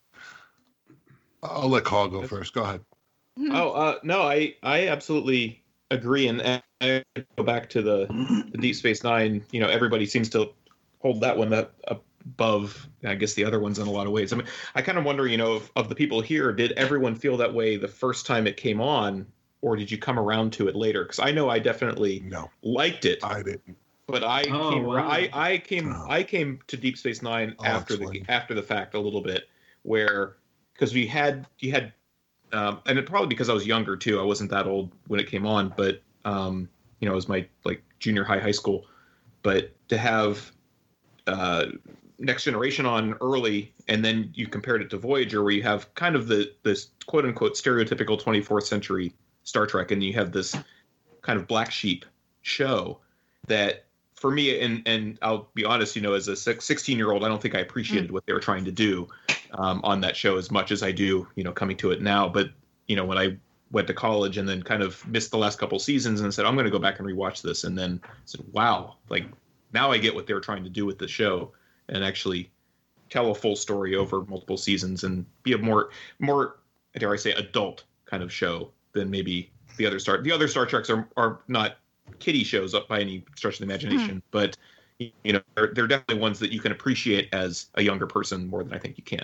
I'll let Carl go first. Go ahead. Oh uh, no, I I absolutely agree, and, and I go back to the, the Deep Space Nine. You know, everybody seems to hold that one up above, I guess, the other ones in a lot of ways. I mean, I kind of wonder, you know, of, of the people here, did everyone feel that way the first time it came on, or did you come around to it later? Because I know I definitely No, liked it, I didn't. but I Oh, came wow. I, I came Oh. I came to Deep Space Nine I'll after the explain. after the fact a little bit, where because we had you had um, and it probably because I was younger too. I wasn't that old when it came on, but um, you know, it was my like junior high, high school. But to have uh, Next Generation on early, and then you compared it to Voyager, where you have kind of the this quote unquote stereotypical twenty-fourth century Star Trek, and you have this kind of black sheep show that, for me, and and I'll be honest, you know, as a sixteen year old, I don't think I appreciated what they were trying to do um, on that show as much as I do, you know, coming to it now. But you know, when I went to college and then kind of missed the last couple seasons and said, I'm going to go back and rewatch this, and then said, wow, like now I get what they were trying to do with the show and actually tell a full story over multiple seasons and be a more more dare I say adult kind of show than maybe the other Star the other Star Treks are are not kiddie shows up by any stretch of the imagination, but you know they're, they're definitely ones that you can appreciate as a younger person more than I think you can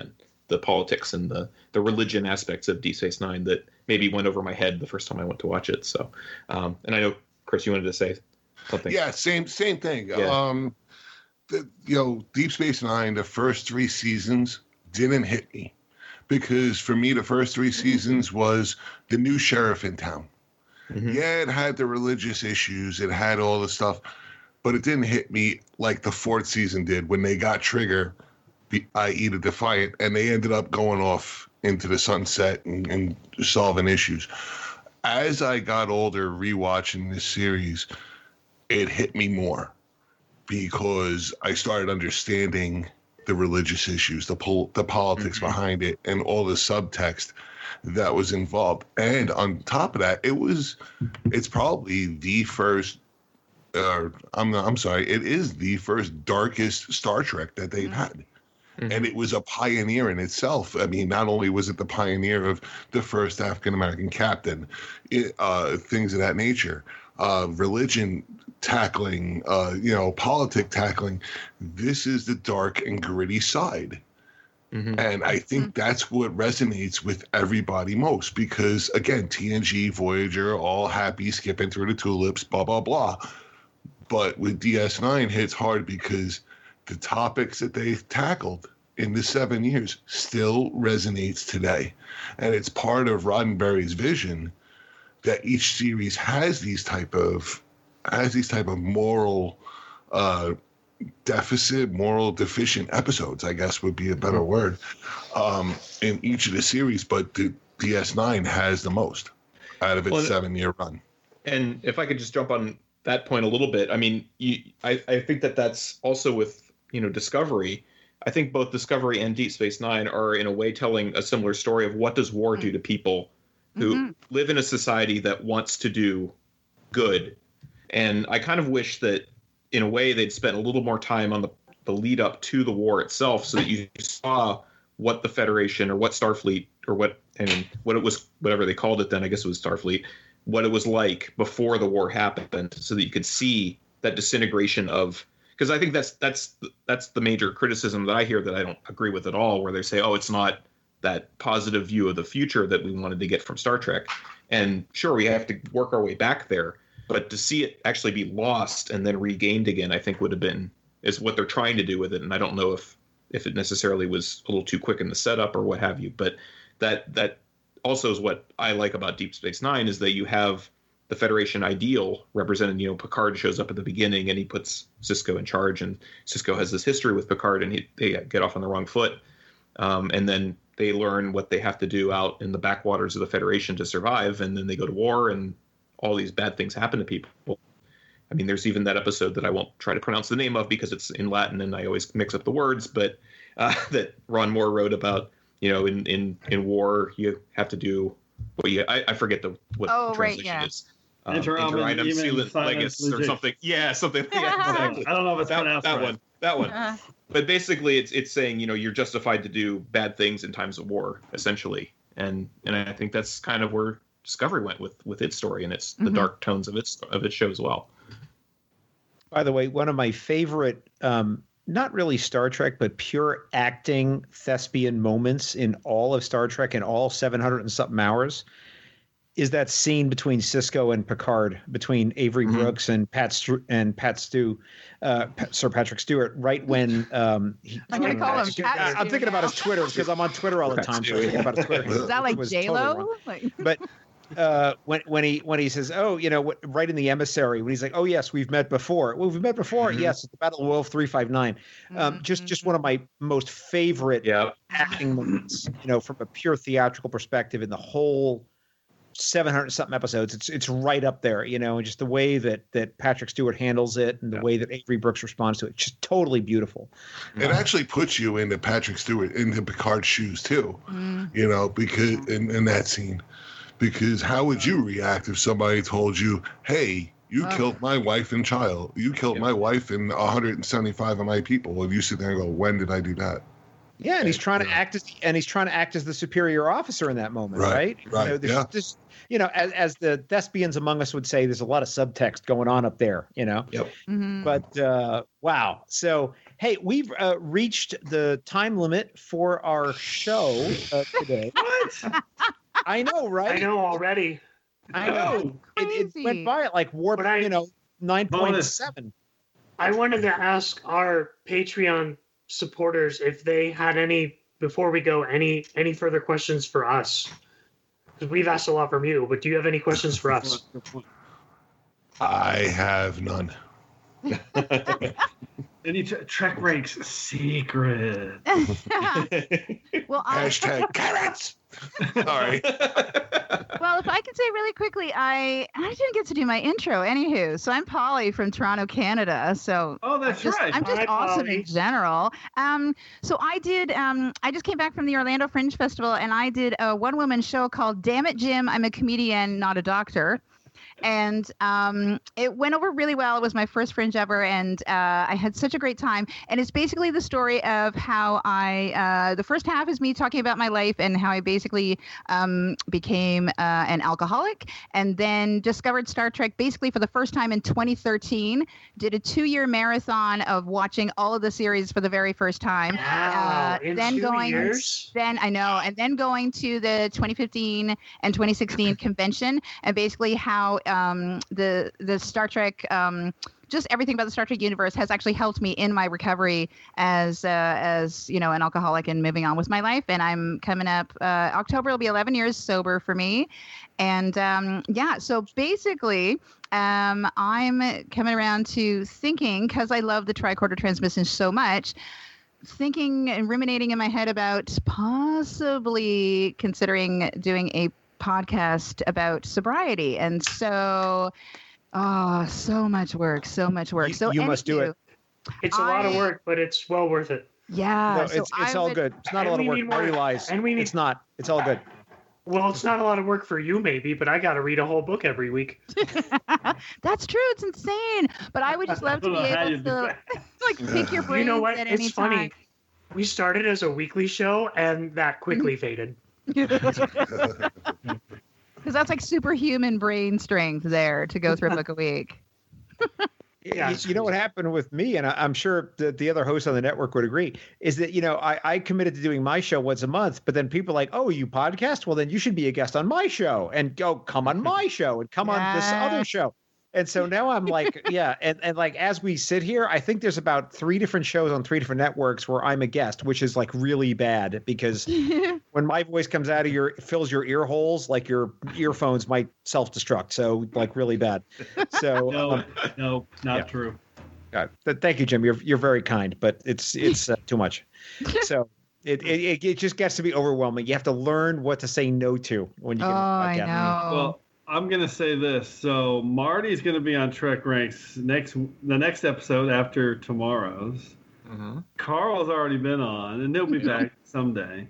the politics and the the religion aspects of Deep Space Nine that maybe went over my head the first time I went to watch it. So, um, and I know Chris, you wanted to say something. Yeah, same same thing. Yeah. Um, the, you know, Deep Space Nine, the first three seasons didn't hit me because for me, the first three seasons was the new sheriff in town. Mhm. Yeah, it had the religious issues, it had all the stuff, but it didn't hit me like the fourth season did when they got Trigger, the, that is the Defiant, and they ended up going off into the sunset and, and solving issues. As I got older, rewatching this series, it hit me more because I started understanding the religious issues, the pol- the politics Mhm. behind it, and all the subtext that was involved. And on top of that, it was, it's probably the first, uh, I'm not, I'm sorry, it is the first darkest Star Trek that they've had. Mhm. And it was a pioneer in itself. I mean, not only was it the pioneer of the first African American captain, it, uh, things of that nature, uh, religion tackling, uh, you know, politic tackling. This is the dark and gritty side. Mhm. And I think that's what resonates with everybody most because, again, T N G, Voyager, all happy, skipping through the tulips, blah, blah, blah. But with D S nine, hits hard because the topics that they've tackled in the seven years still resonates today. And it's part of Roddenberry's vision that each series has these type of has these type of moral uh, deficit, moral deficient episodes, I guess would be a better word, um, in each of the series. But the D S nine has the most out of its Well, seven-year run. And if I could just jump on that point a little bit, I mean, you, I, I think that that's also with, you know, Discovery. I think both Discovery and Deep Space Nine are in a way telling a similar story of what does war do to people who Mhm. live in a society that wants to do good. And I kind of wish that in a way they'd spent a little more time on the, the lead up to the war itself so that you saw what the Federation or what Starfleet or what, I mean, what it was, whatever they called it then, I guess it was Starfleet, what it was like before the war happened so that you could see that disintegration of, because I think that's, that's, that's the major criticism that I hear that I don't agree with at all, where they say, oh, it's not that positive view of the future that we wanted to get from Star Trek. And sure, we have to work our way back there, but to see it actually be lost and then regained again, I think would have been, is what they're trying to do with it. And I don't know if, if it necessarily was a little too quick in the setup or what have you, but that, that also is what I like about Deep Space Nine is that you have the Federation ideal represented, you know, Picard shows up at the beginning and he puts Sisko in charge, and Sisko has this history with Picard and he, they get off on the wrong foot. Um, and then they learn what they have to do out in the backwaters of the Federation to survive. And then they go to war and all these bad things happen to people. I mean, there's even that episode that I won't try to pronounce the name of because it's in Latin and I always mix up the words, but uh, that Ron Moore wrote about, you know, in, in, in war, you have to do what you, I, I forget the, what Oh, the right, translation yeah. is. Um, Inter Inter Amen, Ainem Emen, Sealant Silence, Legis or Legis. something. Yeah, something. Yeah, exactly. I don't know if it's that, pronounced that right. one. That one. Uh, But basically, it's it's saying, you know, you're justified to do bad things in times of war, essentially, and and I think that's kind of where Discovery went with with its story and its the Mhm. dark tones of its of its show as well. By the way, one of my favorite, um, not really Star Trek, but pure acting thespian moments in all of Star Trek in all seven hundred and something hours is that scene between Sisko and Picard, between Avery Mhm. Brooks and Pat Stu- and Pat Stew, uh, Pa- Sir Patrick Stewart, right when um, he, I'm gonna call him I- Pat I'm Stew thinking about now. his Twitter because I'm on Twitter all the Pat time. So Stew, I think yeah. about his Twitter. Is that like was J totally Lo? wrong. Like, But uh, when when he when he says, "Oh, you know, what, right in the emissary," when he's like, "Oh yes, we've met before." Well, we've met before. Mhm. Yes, at the Battle of Wolf three five nine. Um, just just one of my most favorite Yeah. acting moments. You know, from a pure theatrical perspective, in the whole seven hundred something episodes, it's it's right up there. You know, and just the way that that Patrick Stewart handles it, and the Yeah. way that Avery Brooks responds to it, just totally beautiful. It actually puts you into Patrick Stewart, into Picard's shoes too. mm, You know, because in, in that scene, because how would you react if somebody told you, "Hey, you Ugh. killed my wife and child. You killed Yeah. my wife and one hundred seventy-five of my people," and you sit there and go, "When did I do that?" Yeah, and he's And, trying to yeah. act as and he's trying to act as the superior officer in that moment, right? Right, right, You know, there's yeah. just you know, as as the thespians among us would say, there's a lot of subtext going on up there, you know. Mhm. But uh, wow, so hey, we've uh, reached the time limit for our show uh, today. What? I know, right? I know already. I know. It, it Crazy. went by at like warp, But I- you know, nine point Bonus. seven. I wanted to ask our Patreon supporters if they had any before we go any any further questions for us. Because we've asked a lot from you, but do you have any questions for us? I have none. Any t- Trek ranks secret. well, I, Hashtag carrots. Sorry. well, if I can say really quickly, I I didn't get to do my intro. Anywho, so I'm Polly from Toronto, Canada. So Oh, that's just, right. I'm just Hi, awesome Polly. in general. Um, so I did. Um, I just came back from the Orlando Fringe Festival, and I did a one-woman show called "Damn It, Jim, I'm a Comedian, Not a Doctor." And um, it went over really well. It was my first Fringe ever, and uh, I had such a great time. And it's basically the story of how I, uh, the first half is me talking about my life and how I basically um, became uh, an alcoholic, and then discovered Star Trek basically for the first time in twenty thirteen. Did a two-year marathon of watching all of the series for the very first time. Wow, Uh, in then two going- years? Then I know, and then going to the twenty fifteen and twenty sixteen convention, and basically how um, the the Star Trek, um, just everything about the Star Trek universe has actually helped me in my recovery as uh, as you know an alcoholic and moving on with my life. And I'm coming up uh, October will be eleven years sober for me, and um, yeah, so basically. Um, I'm coming around to thinking, because I love the tricorder transmission so much, thinking and ruminating in my head about possibly considering doing a podcast about sobriety. And so, oh, so much work, so much work. You- so you must do anywho, it. It's a lot of I- work, but it's well worth it. Yeah. No, so it's it's I all would- good. It's not a and lot of we work. need more- Mary lies. and we need- It's not. It's all good. Well, it's not a lot of work for you, maybe, but I got to read a whole book every week. That's true. It's insane. But I would just love to I be don't know how able you do to like pick your brains You know what? at It's any funny. time. We started as a weekly show, and that quickly faded. Because that's like superhuman brain strength there to go through a book a week. Yeah, Y- it's you know what happened with me, and I, I'm sure the, the other hosts on the network would agree, is that, you know, I, I committed to doing my show once a month, but then people are like, oh, you podcast? Well, then you should be a guest on my show and go come on my show and come on this other Yes. show. And so now I'm like, yeah. And, and like, as we sit here, I think there's about three different shows on three different networks where I'm a guest, which is like really bad because when my voice comes out of your, fills your ear holes, like your earphones might self-destruct. So like really bad. So No, um, no, not yeah. true. God, th- thank you, Jim. You're you're very kind, but it's it's uh, too much. So it, it it it just gets to be overwhelming. You have to learn what to say no to when you Oh, get on I the podcast. know. Well, I'm gonna say this. So Marty's gonna be on Trek Ranks next the next episode after tomorrow's. Mhm. Carl's already been on, and he'll be back someday.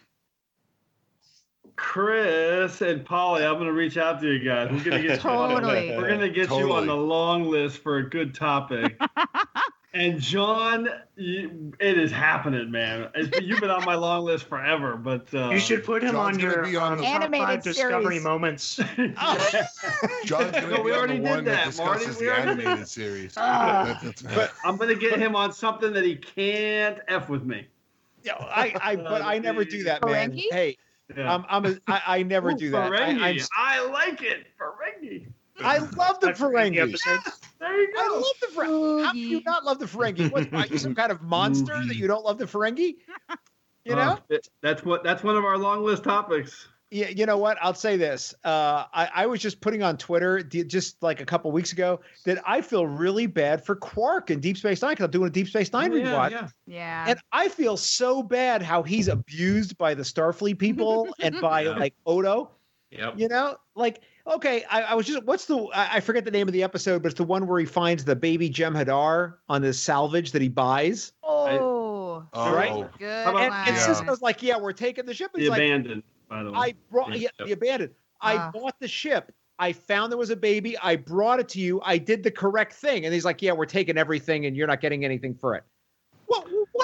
Chris and Polly, I'm gonna reach out to you guys. We're gonna get Totally. We're gonna get you Totally. on the long list for a good topic. And John, you, it is happening, man. It's, you've been on my long list forever, but uh, You should put him John's on gonna your be on um, the- top Animated five Discovery series. moments. John's going No, to we be on already the did one that, that, Marty. discusses We the already- animated series. Ah. That- that's- But I'm gonna get him on something that he can't f with me. Yeah, I, I but I never do that, man. Ferengi? Hey, Yeah. I'm I'm a, I, I never do that. I, Ferengi. I'm, I like it, Ferengi. I love the I've read the Ferengi. episodes. There you I go. love the Ferengi. How do you not love the Ferengi? What, are you some kind of monster that you don't love the Ferengi? You know? Uh, it- that's what. That's one of our long list topics. Yeah, you know what? I'll say this. Uh, I, I was just putting on Twitter the- just like a couple weeks ago that I feel really bad for Quark in Deep Space Nine because I'm doing a Deep Space Nine Oh, yeah, rewatch. yeah. Yeah. And I feel so bad how he's abused by the Starfleet people and by Yeah. like Odo. Yep. You know, like, okay, I, I was just, what's the, I, I forget the name of the episode, but it's the one where he finds the baby Jem'Hadar on the salvage that he buys. oh, Oh, Right? good. How about- And, and Yeah. Cisco's like, yeah, we're taking the ship. And The he's like, abandoned, by the way. I brought, Yeah. yeah, the abandoned. I Ah. bought the ship. I found there was a baby. I brought it to you. I did the correct thing. And he's like, yeah, we're taking everything and you're not getting anything for it. Well, what is that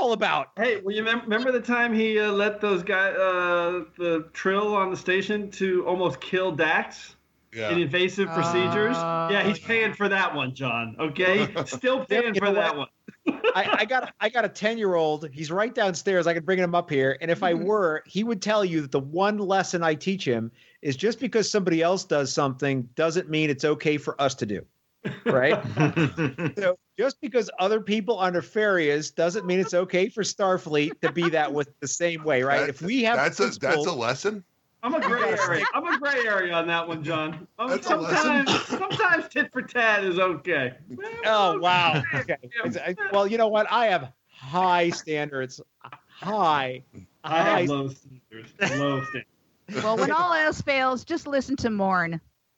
all about? Hey, well, you mem- remember the time he uh, let those guys, uh, the Trill on the station to almost kill Dax Yeah. in invasive procedures? Oh, Yeah, he's paying yeah. for that one, John. Okay, still paying You for know that what? one. I, I got I got a ten year old. He's right downstairs. I could bring him up here, and if I were, he would tell you that the one lesson I teach him is just because somebody else does something doesn't mean it's okay for us to do. Right? So just because other people are nefarious doesn't mean it's okay for Starfleet to be that with the same way, right? That- if we have that's a that's a principles- lesson. I'm a gray area. I'm a gray area on that one, John. Um, That's a lesson. sometimes, sometimes tit for tat is okay. Oh wow. Okay. It's- I- well, you know what? I have high standards. High. I high have low standards. Low standards. Well, when all else fails, just listen to Mourn.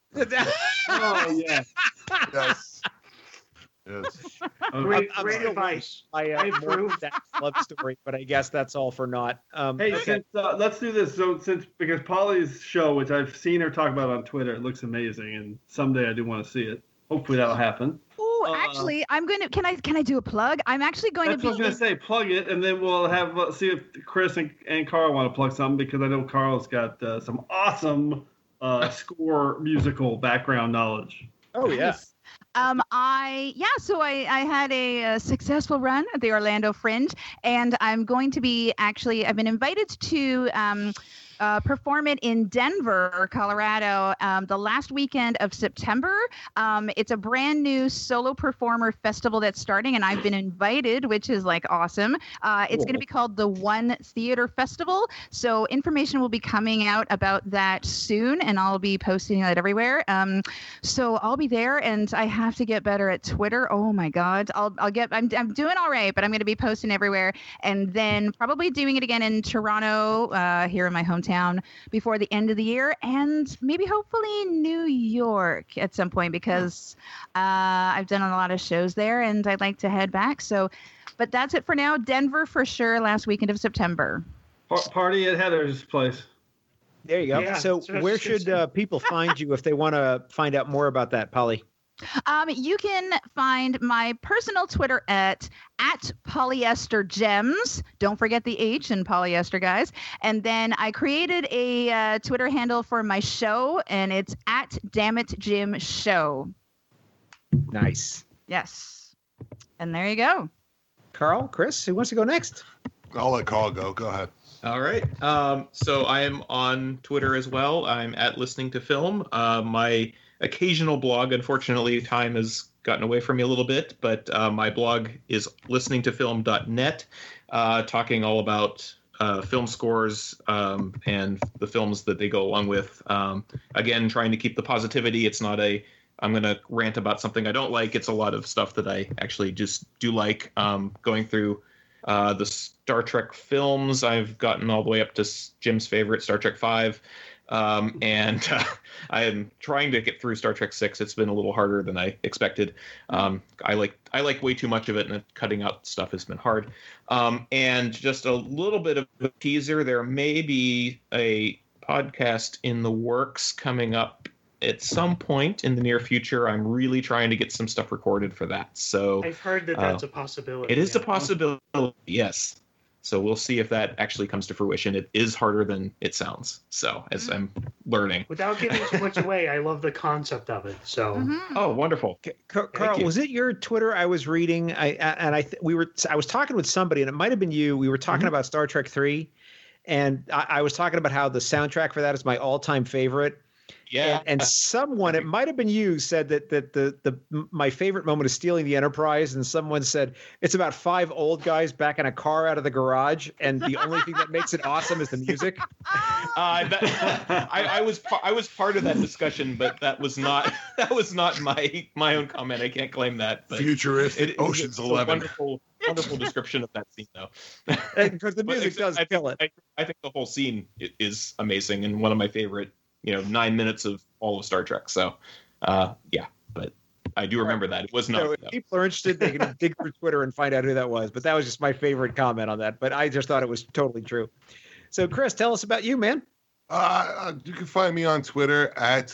Oh yeah. Yes. Yes. Great, I'm great still advice. I I uh, more approve. that love story, but I guess that's all for naught. Um, Hey, okay. since, uh, let's do this. So, since because Polly's show, which I've seen her talk about on Twitter, it looks amazing, and someday I do want to see it. Hopefully that'll happen. Oh, Uh, actually, I'm gonna. Can I? Can I do a plug? I'm actually going That's to what be. I was gonna say. Plug it, and then we'll have uh, see if Chris and, and Carl want to plug something because I know Carl's got uh, some awesome uh, score musical background knowledge. Oh yeah. Um, I yeah, so I I had a, uh successful run at the Orlando Fringe, and I'm going to be actually I've been invited to um, uh, perform it in Denver, Colorado, um, the last weekend of September. Um, it's a brand new solo performer festival that's starting, and I've been invited, which is like awesome. Uh, it's going to be called the One Theater Festival. So information will be coming out about that soon, and I'll be posting it everywhere. Um, so I'll be there, and I have to get better at Twitter. Oh my God, I'll I'll get. I'm I'm doing all right, but I'm going to be posting everywhere, and then probably doing it again in Toronto, uh, here in my hometown, before the end of the year, and maybe hopefully New York at some point because uh, I've done a lot of shows there, and I'd like to head back. So, but that's it for now. Denver for sure. Last weekend of September. Pa- Party at Heather's place. There you go. Yeah, so that's what I was where just gonna should say. uh, people find you if they want to find out more about that, Polly? Um, you can find my personal Twitter at at polyester gems. Don't forget the H in polyester, guys. And then I created a uh, Twitter handle for my show, and it's at Damn It Jim Show. Nice. Yes. And there you go. Carl, Chris, who wants to go next? I'll let Carl go. Go ahead. All right. Um, so I am on Twitter as well. I'm at listening to film. Uh, my occasional blog, unfortunately, time has gotten away from me a little bit, but uh, my blog is listening to film dot net, uh, talking all about uh, film scores um, and the films that they go along with. Um, again, trying to keep the positivity. It's not a I'm going to rant about something I don't like. It's a lot of stuff that I actually just do like. Um, going through uh, the Star Trek films, I've gotten all the way up to Jim's favorite, Star Trek five. Um, and uh, I am trying to get through Star Trek six. It's been a little harder than I expected. Um, I like I like way too much of it, and cutting out stuff has been hard. Um, and just a little bit of a teaser, there may be a podcast in the works coming up at some point in the near future. I'm really trying to get some stuff recorded for that. So I've heard that that's a possibility. it is a yeah. possibility, yes. So we'll see if that actually comes to fruition. It is harder than it sounds. So as I'm learning. Without giving too much away, I love the concept of it. So Mhm. Oh, wonderful. Ca- Car- Carl, you. was it your Twitter I was reading? I and I th- we were I was talking with somebody, and it might have been you. We were talking Mhm. about Star Trek three, and I, I was talking about how the soundtrack for that is my all-time favorite. Yeah. And, and someone, it might have been you, said that that the the my favorite moment is stealing the Enterprise, and someone said it's about five old guys backing a car out of the garage, and the only thing that makes it awesome is the music. Uh, that, I, I was pa- I was part of that discussion, but that was not that was not my my own comment. I can't claim that. But Futuristic it, it, Ocean's it's a Eleven. Wonderful, wonderful description of that scene, though. Because the But music except- does I, kill it. I, I think the whole scene i- is amazing and one of my favorite. You know, nine minutes of all of Star Trek. So, uh, yeah, but I do remember that. It was not. So if people are interested, they can dig through Twitter and find out who that was. But that was just my favorite comment on that. But I just thought it was totally true. So, Chris, tell us about you, man. Uh, you can find me on Twitter at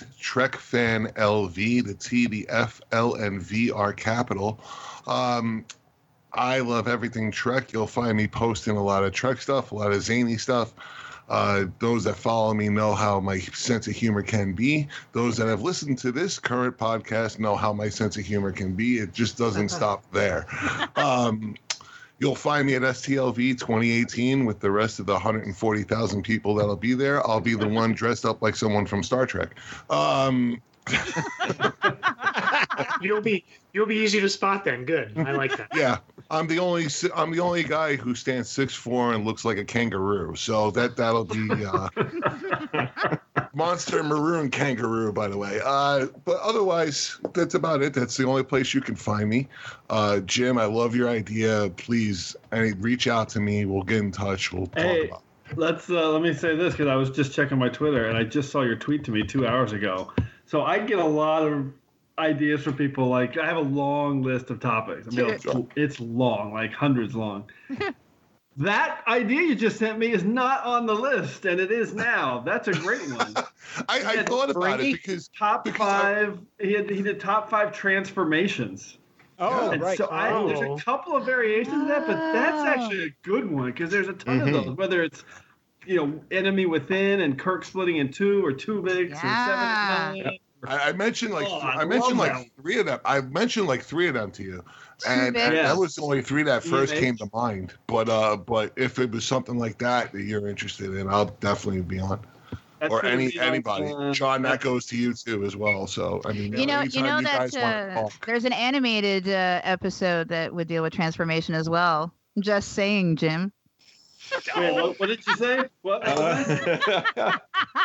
TrekFanLV. The T, the F, L, and V are capital. Um, I love everything Trek. You'll find me posting a lot of Trek stuff, a lot of zany stuff. Uh, those that follow me know how my sense of humor can be. Those that have listened to this current podcast know how my sense of humor can be. It just doesn't stop there. Um, you'll find me at S T L V twenty eighteen with the rest of the one hundred forty thousand people that'll be there. I'll be the one dressed up like someone from Star Trek. Um, You'll be you'll be easy to spot then. Good. I like that. yeah, I'm the only I'm the only guy who stands six foot four and looks like a kangaroo. So that that'll be uh, monster maroon kangaroo, by the way. Uh, but otherwise, that's about it. That's the only place you can find me. Uh, Jim, I love your idea. Please, any reach out to me. We'll get in touch. We'll talk Hey. about it. Let's uh, let me say this because I was just checking my Twitter and I just saw your tweet to me two hours ago. So I get a lot of ideas from people. Like I have a long list of topics. I mean, it's, it's long, like hundreds long. That idea you just sent me is not on the list, and it is now. That's a great one. I, I Yeah, thought about three? it because Top because I- five. He had, he did top five transformations. Oh, And right. so I, there's Oh. a couple of variations of that, but that's actually a good one because there's a ton Mhm. of those. Whether it's you know Enemy Within and Kirk splitting in two, or two bigs, Yeah. or seven and nine. I, I mentioned like Oh, I, I mentioned love like that. three of them. I mentioned like three of them to you, and, big. and Yes. that was the only three that first E M H. came to mind. But uh, but if it was something like that that you're interested in, I'll definitely be on. That's or gonna any be on, anybody. uh, John, that goes to you too as well. So I mean, You know, you anytime know you that guys wanna uh, talk. there's an animated uh, episode that would deal with transformation as well. Just saying, Jim. Wait, what, what did you say? What? Uh,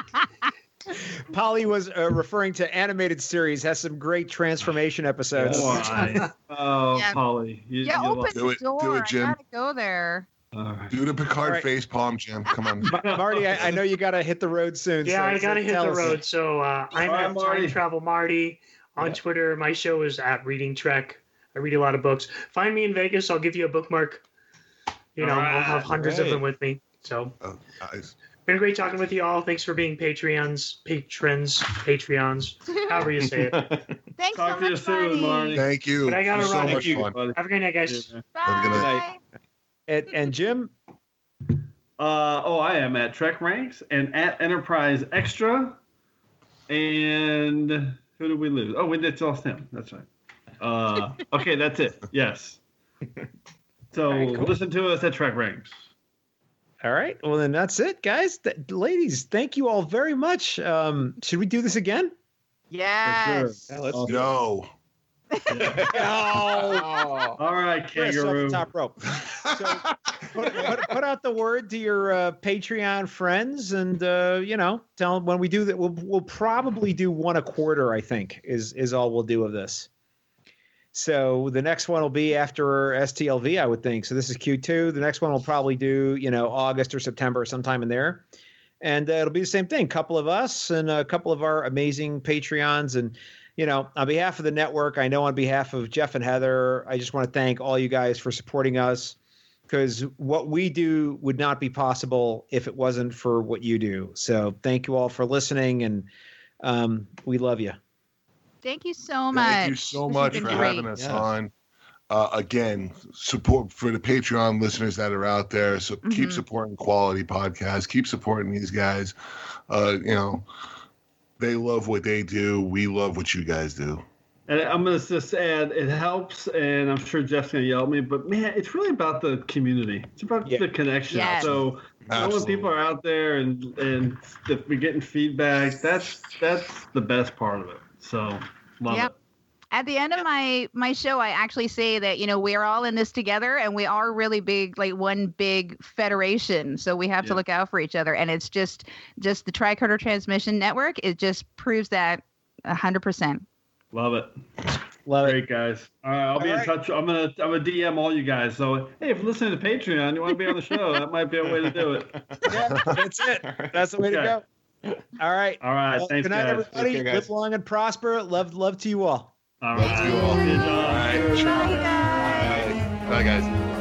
Polly was uh, referring to animated series. Has some great transformation episodes. Why? Oh, Yeah. Polly. You, Yeah, you open lost- Do the it- do door. it, Jim. I gotta go there. All right. Do the Picard All right. face palm, Jim. Come on. Ma- Marty, I, I know you got to hit the road soon. Yeah, so- I so gotta hit tell the us. road. So uh, I'm All right, at Marty. Time Travel Marty on Yeah. Twitter. My show is at Reading Trek. I read a lot of books. Find me in Vegas. I'll give you a bookmark. You know, All I'll have right, hundreds of great. them with me. So Oh, guys. been great talking with you all. Thanks for being Patreons, patrons, Patreons, however you say it. Thanks Talk so to you much, soon, Marty. Marty. Thank you. But I gotta It was so run. much Thank you, fun. buddy. Have a great night, guys. Yeah. Have a good night. Bye. And, and Jim, Uh, oh, I am at Trek Ranks and at Enterprise Extra. And who did we lose? Oh, we did lost him. That's right. Uh, okay, that's it. Yes. So All right, cool. listen to us at Trek Ranks. all right. Well, then that's it, guys. Th- ladies, thank you all very much. Um, should we do this again? Yes. Yeah, let's Awesome. No. No. All right, Chris, off kangaroo. the top rope. So put, put, put out the word to your uh, Patreon friends, and uh, you know, tell them when we do that. We'll we'll probably do one a quarter. I think is is all we'll do of this. So the next one will be after S T L V, I would think. So this is Q two. The next one will probably do you know August or September, sometime in there. And uh, it'll be the same thing. Couple of us and a couple of our amazing Patreons. And, you know, on behalf of the network, I know on behalf of Jeff and Heather, I just want to thank all you guys for supporting us, because what we do would not be possible if it wasn't for what you do. So thank you all for listening, and um, we love you. Thank you so much. Thank you so This has much been for great. having us Yes. on. Uh, again, support for the Patreon listeners that are out there. So keep Mhm. supporting quality podcasts. Keep supporting these guys. Uh, you know, they love what they do. We love what you guys do. And I'm going to just add, it helps, and I'm sure Jeff's going to yell at me, but man, it's really about the community. It's about Yeah. the connection. Yes. So knowing Absolutely. people are out there and and if we're getting feedback, that's that's the best part of it. So love Yep. it. At the end of my my show, I actually say that, you know, we're all in this together, and we are really big, like one big federation. So we have to Yeah. look out for each other. And it's just just the Tricorder Transmission Network. It just proves that a hundred percent. Love it. Love it. Great guys. All right, I'll be All in right. touch. I'm gonna I'm gonna D M all you guys. So hey, if you're listening to Patreon, you want to be on the show, that might be a way to do it. Yeah, that's it. That's the way to Okay. go. All right. All right, Well, thanks good night, guys. everybody. Take care, guys. Live long and prosper. Love, love to you all. All Love right. you all. See you, John. All right. Bye, guys. Bye, guys.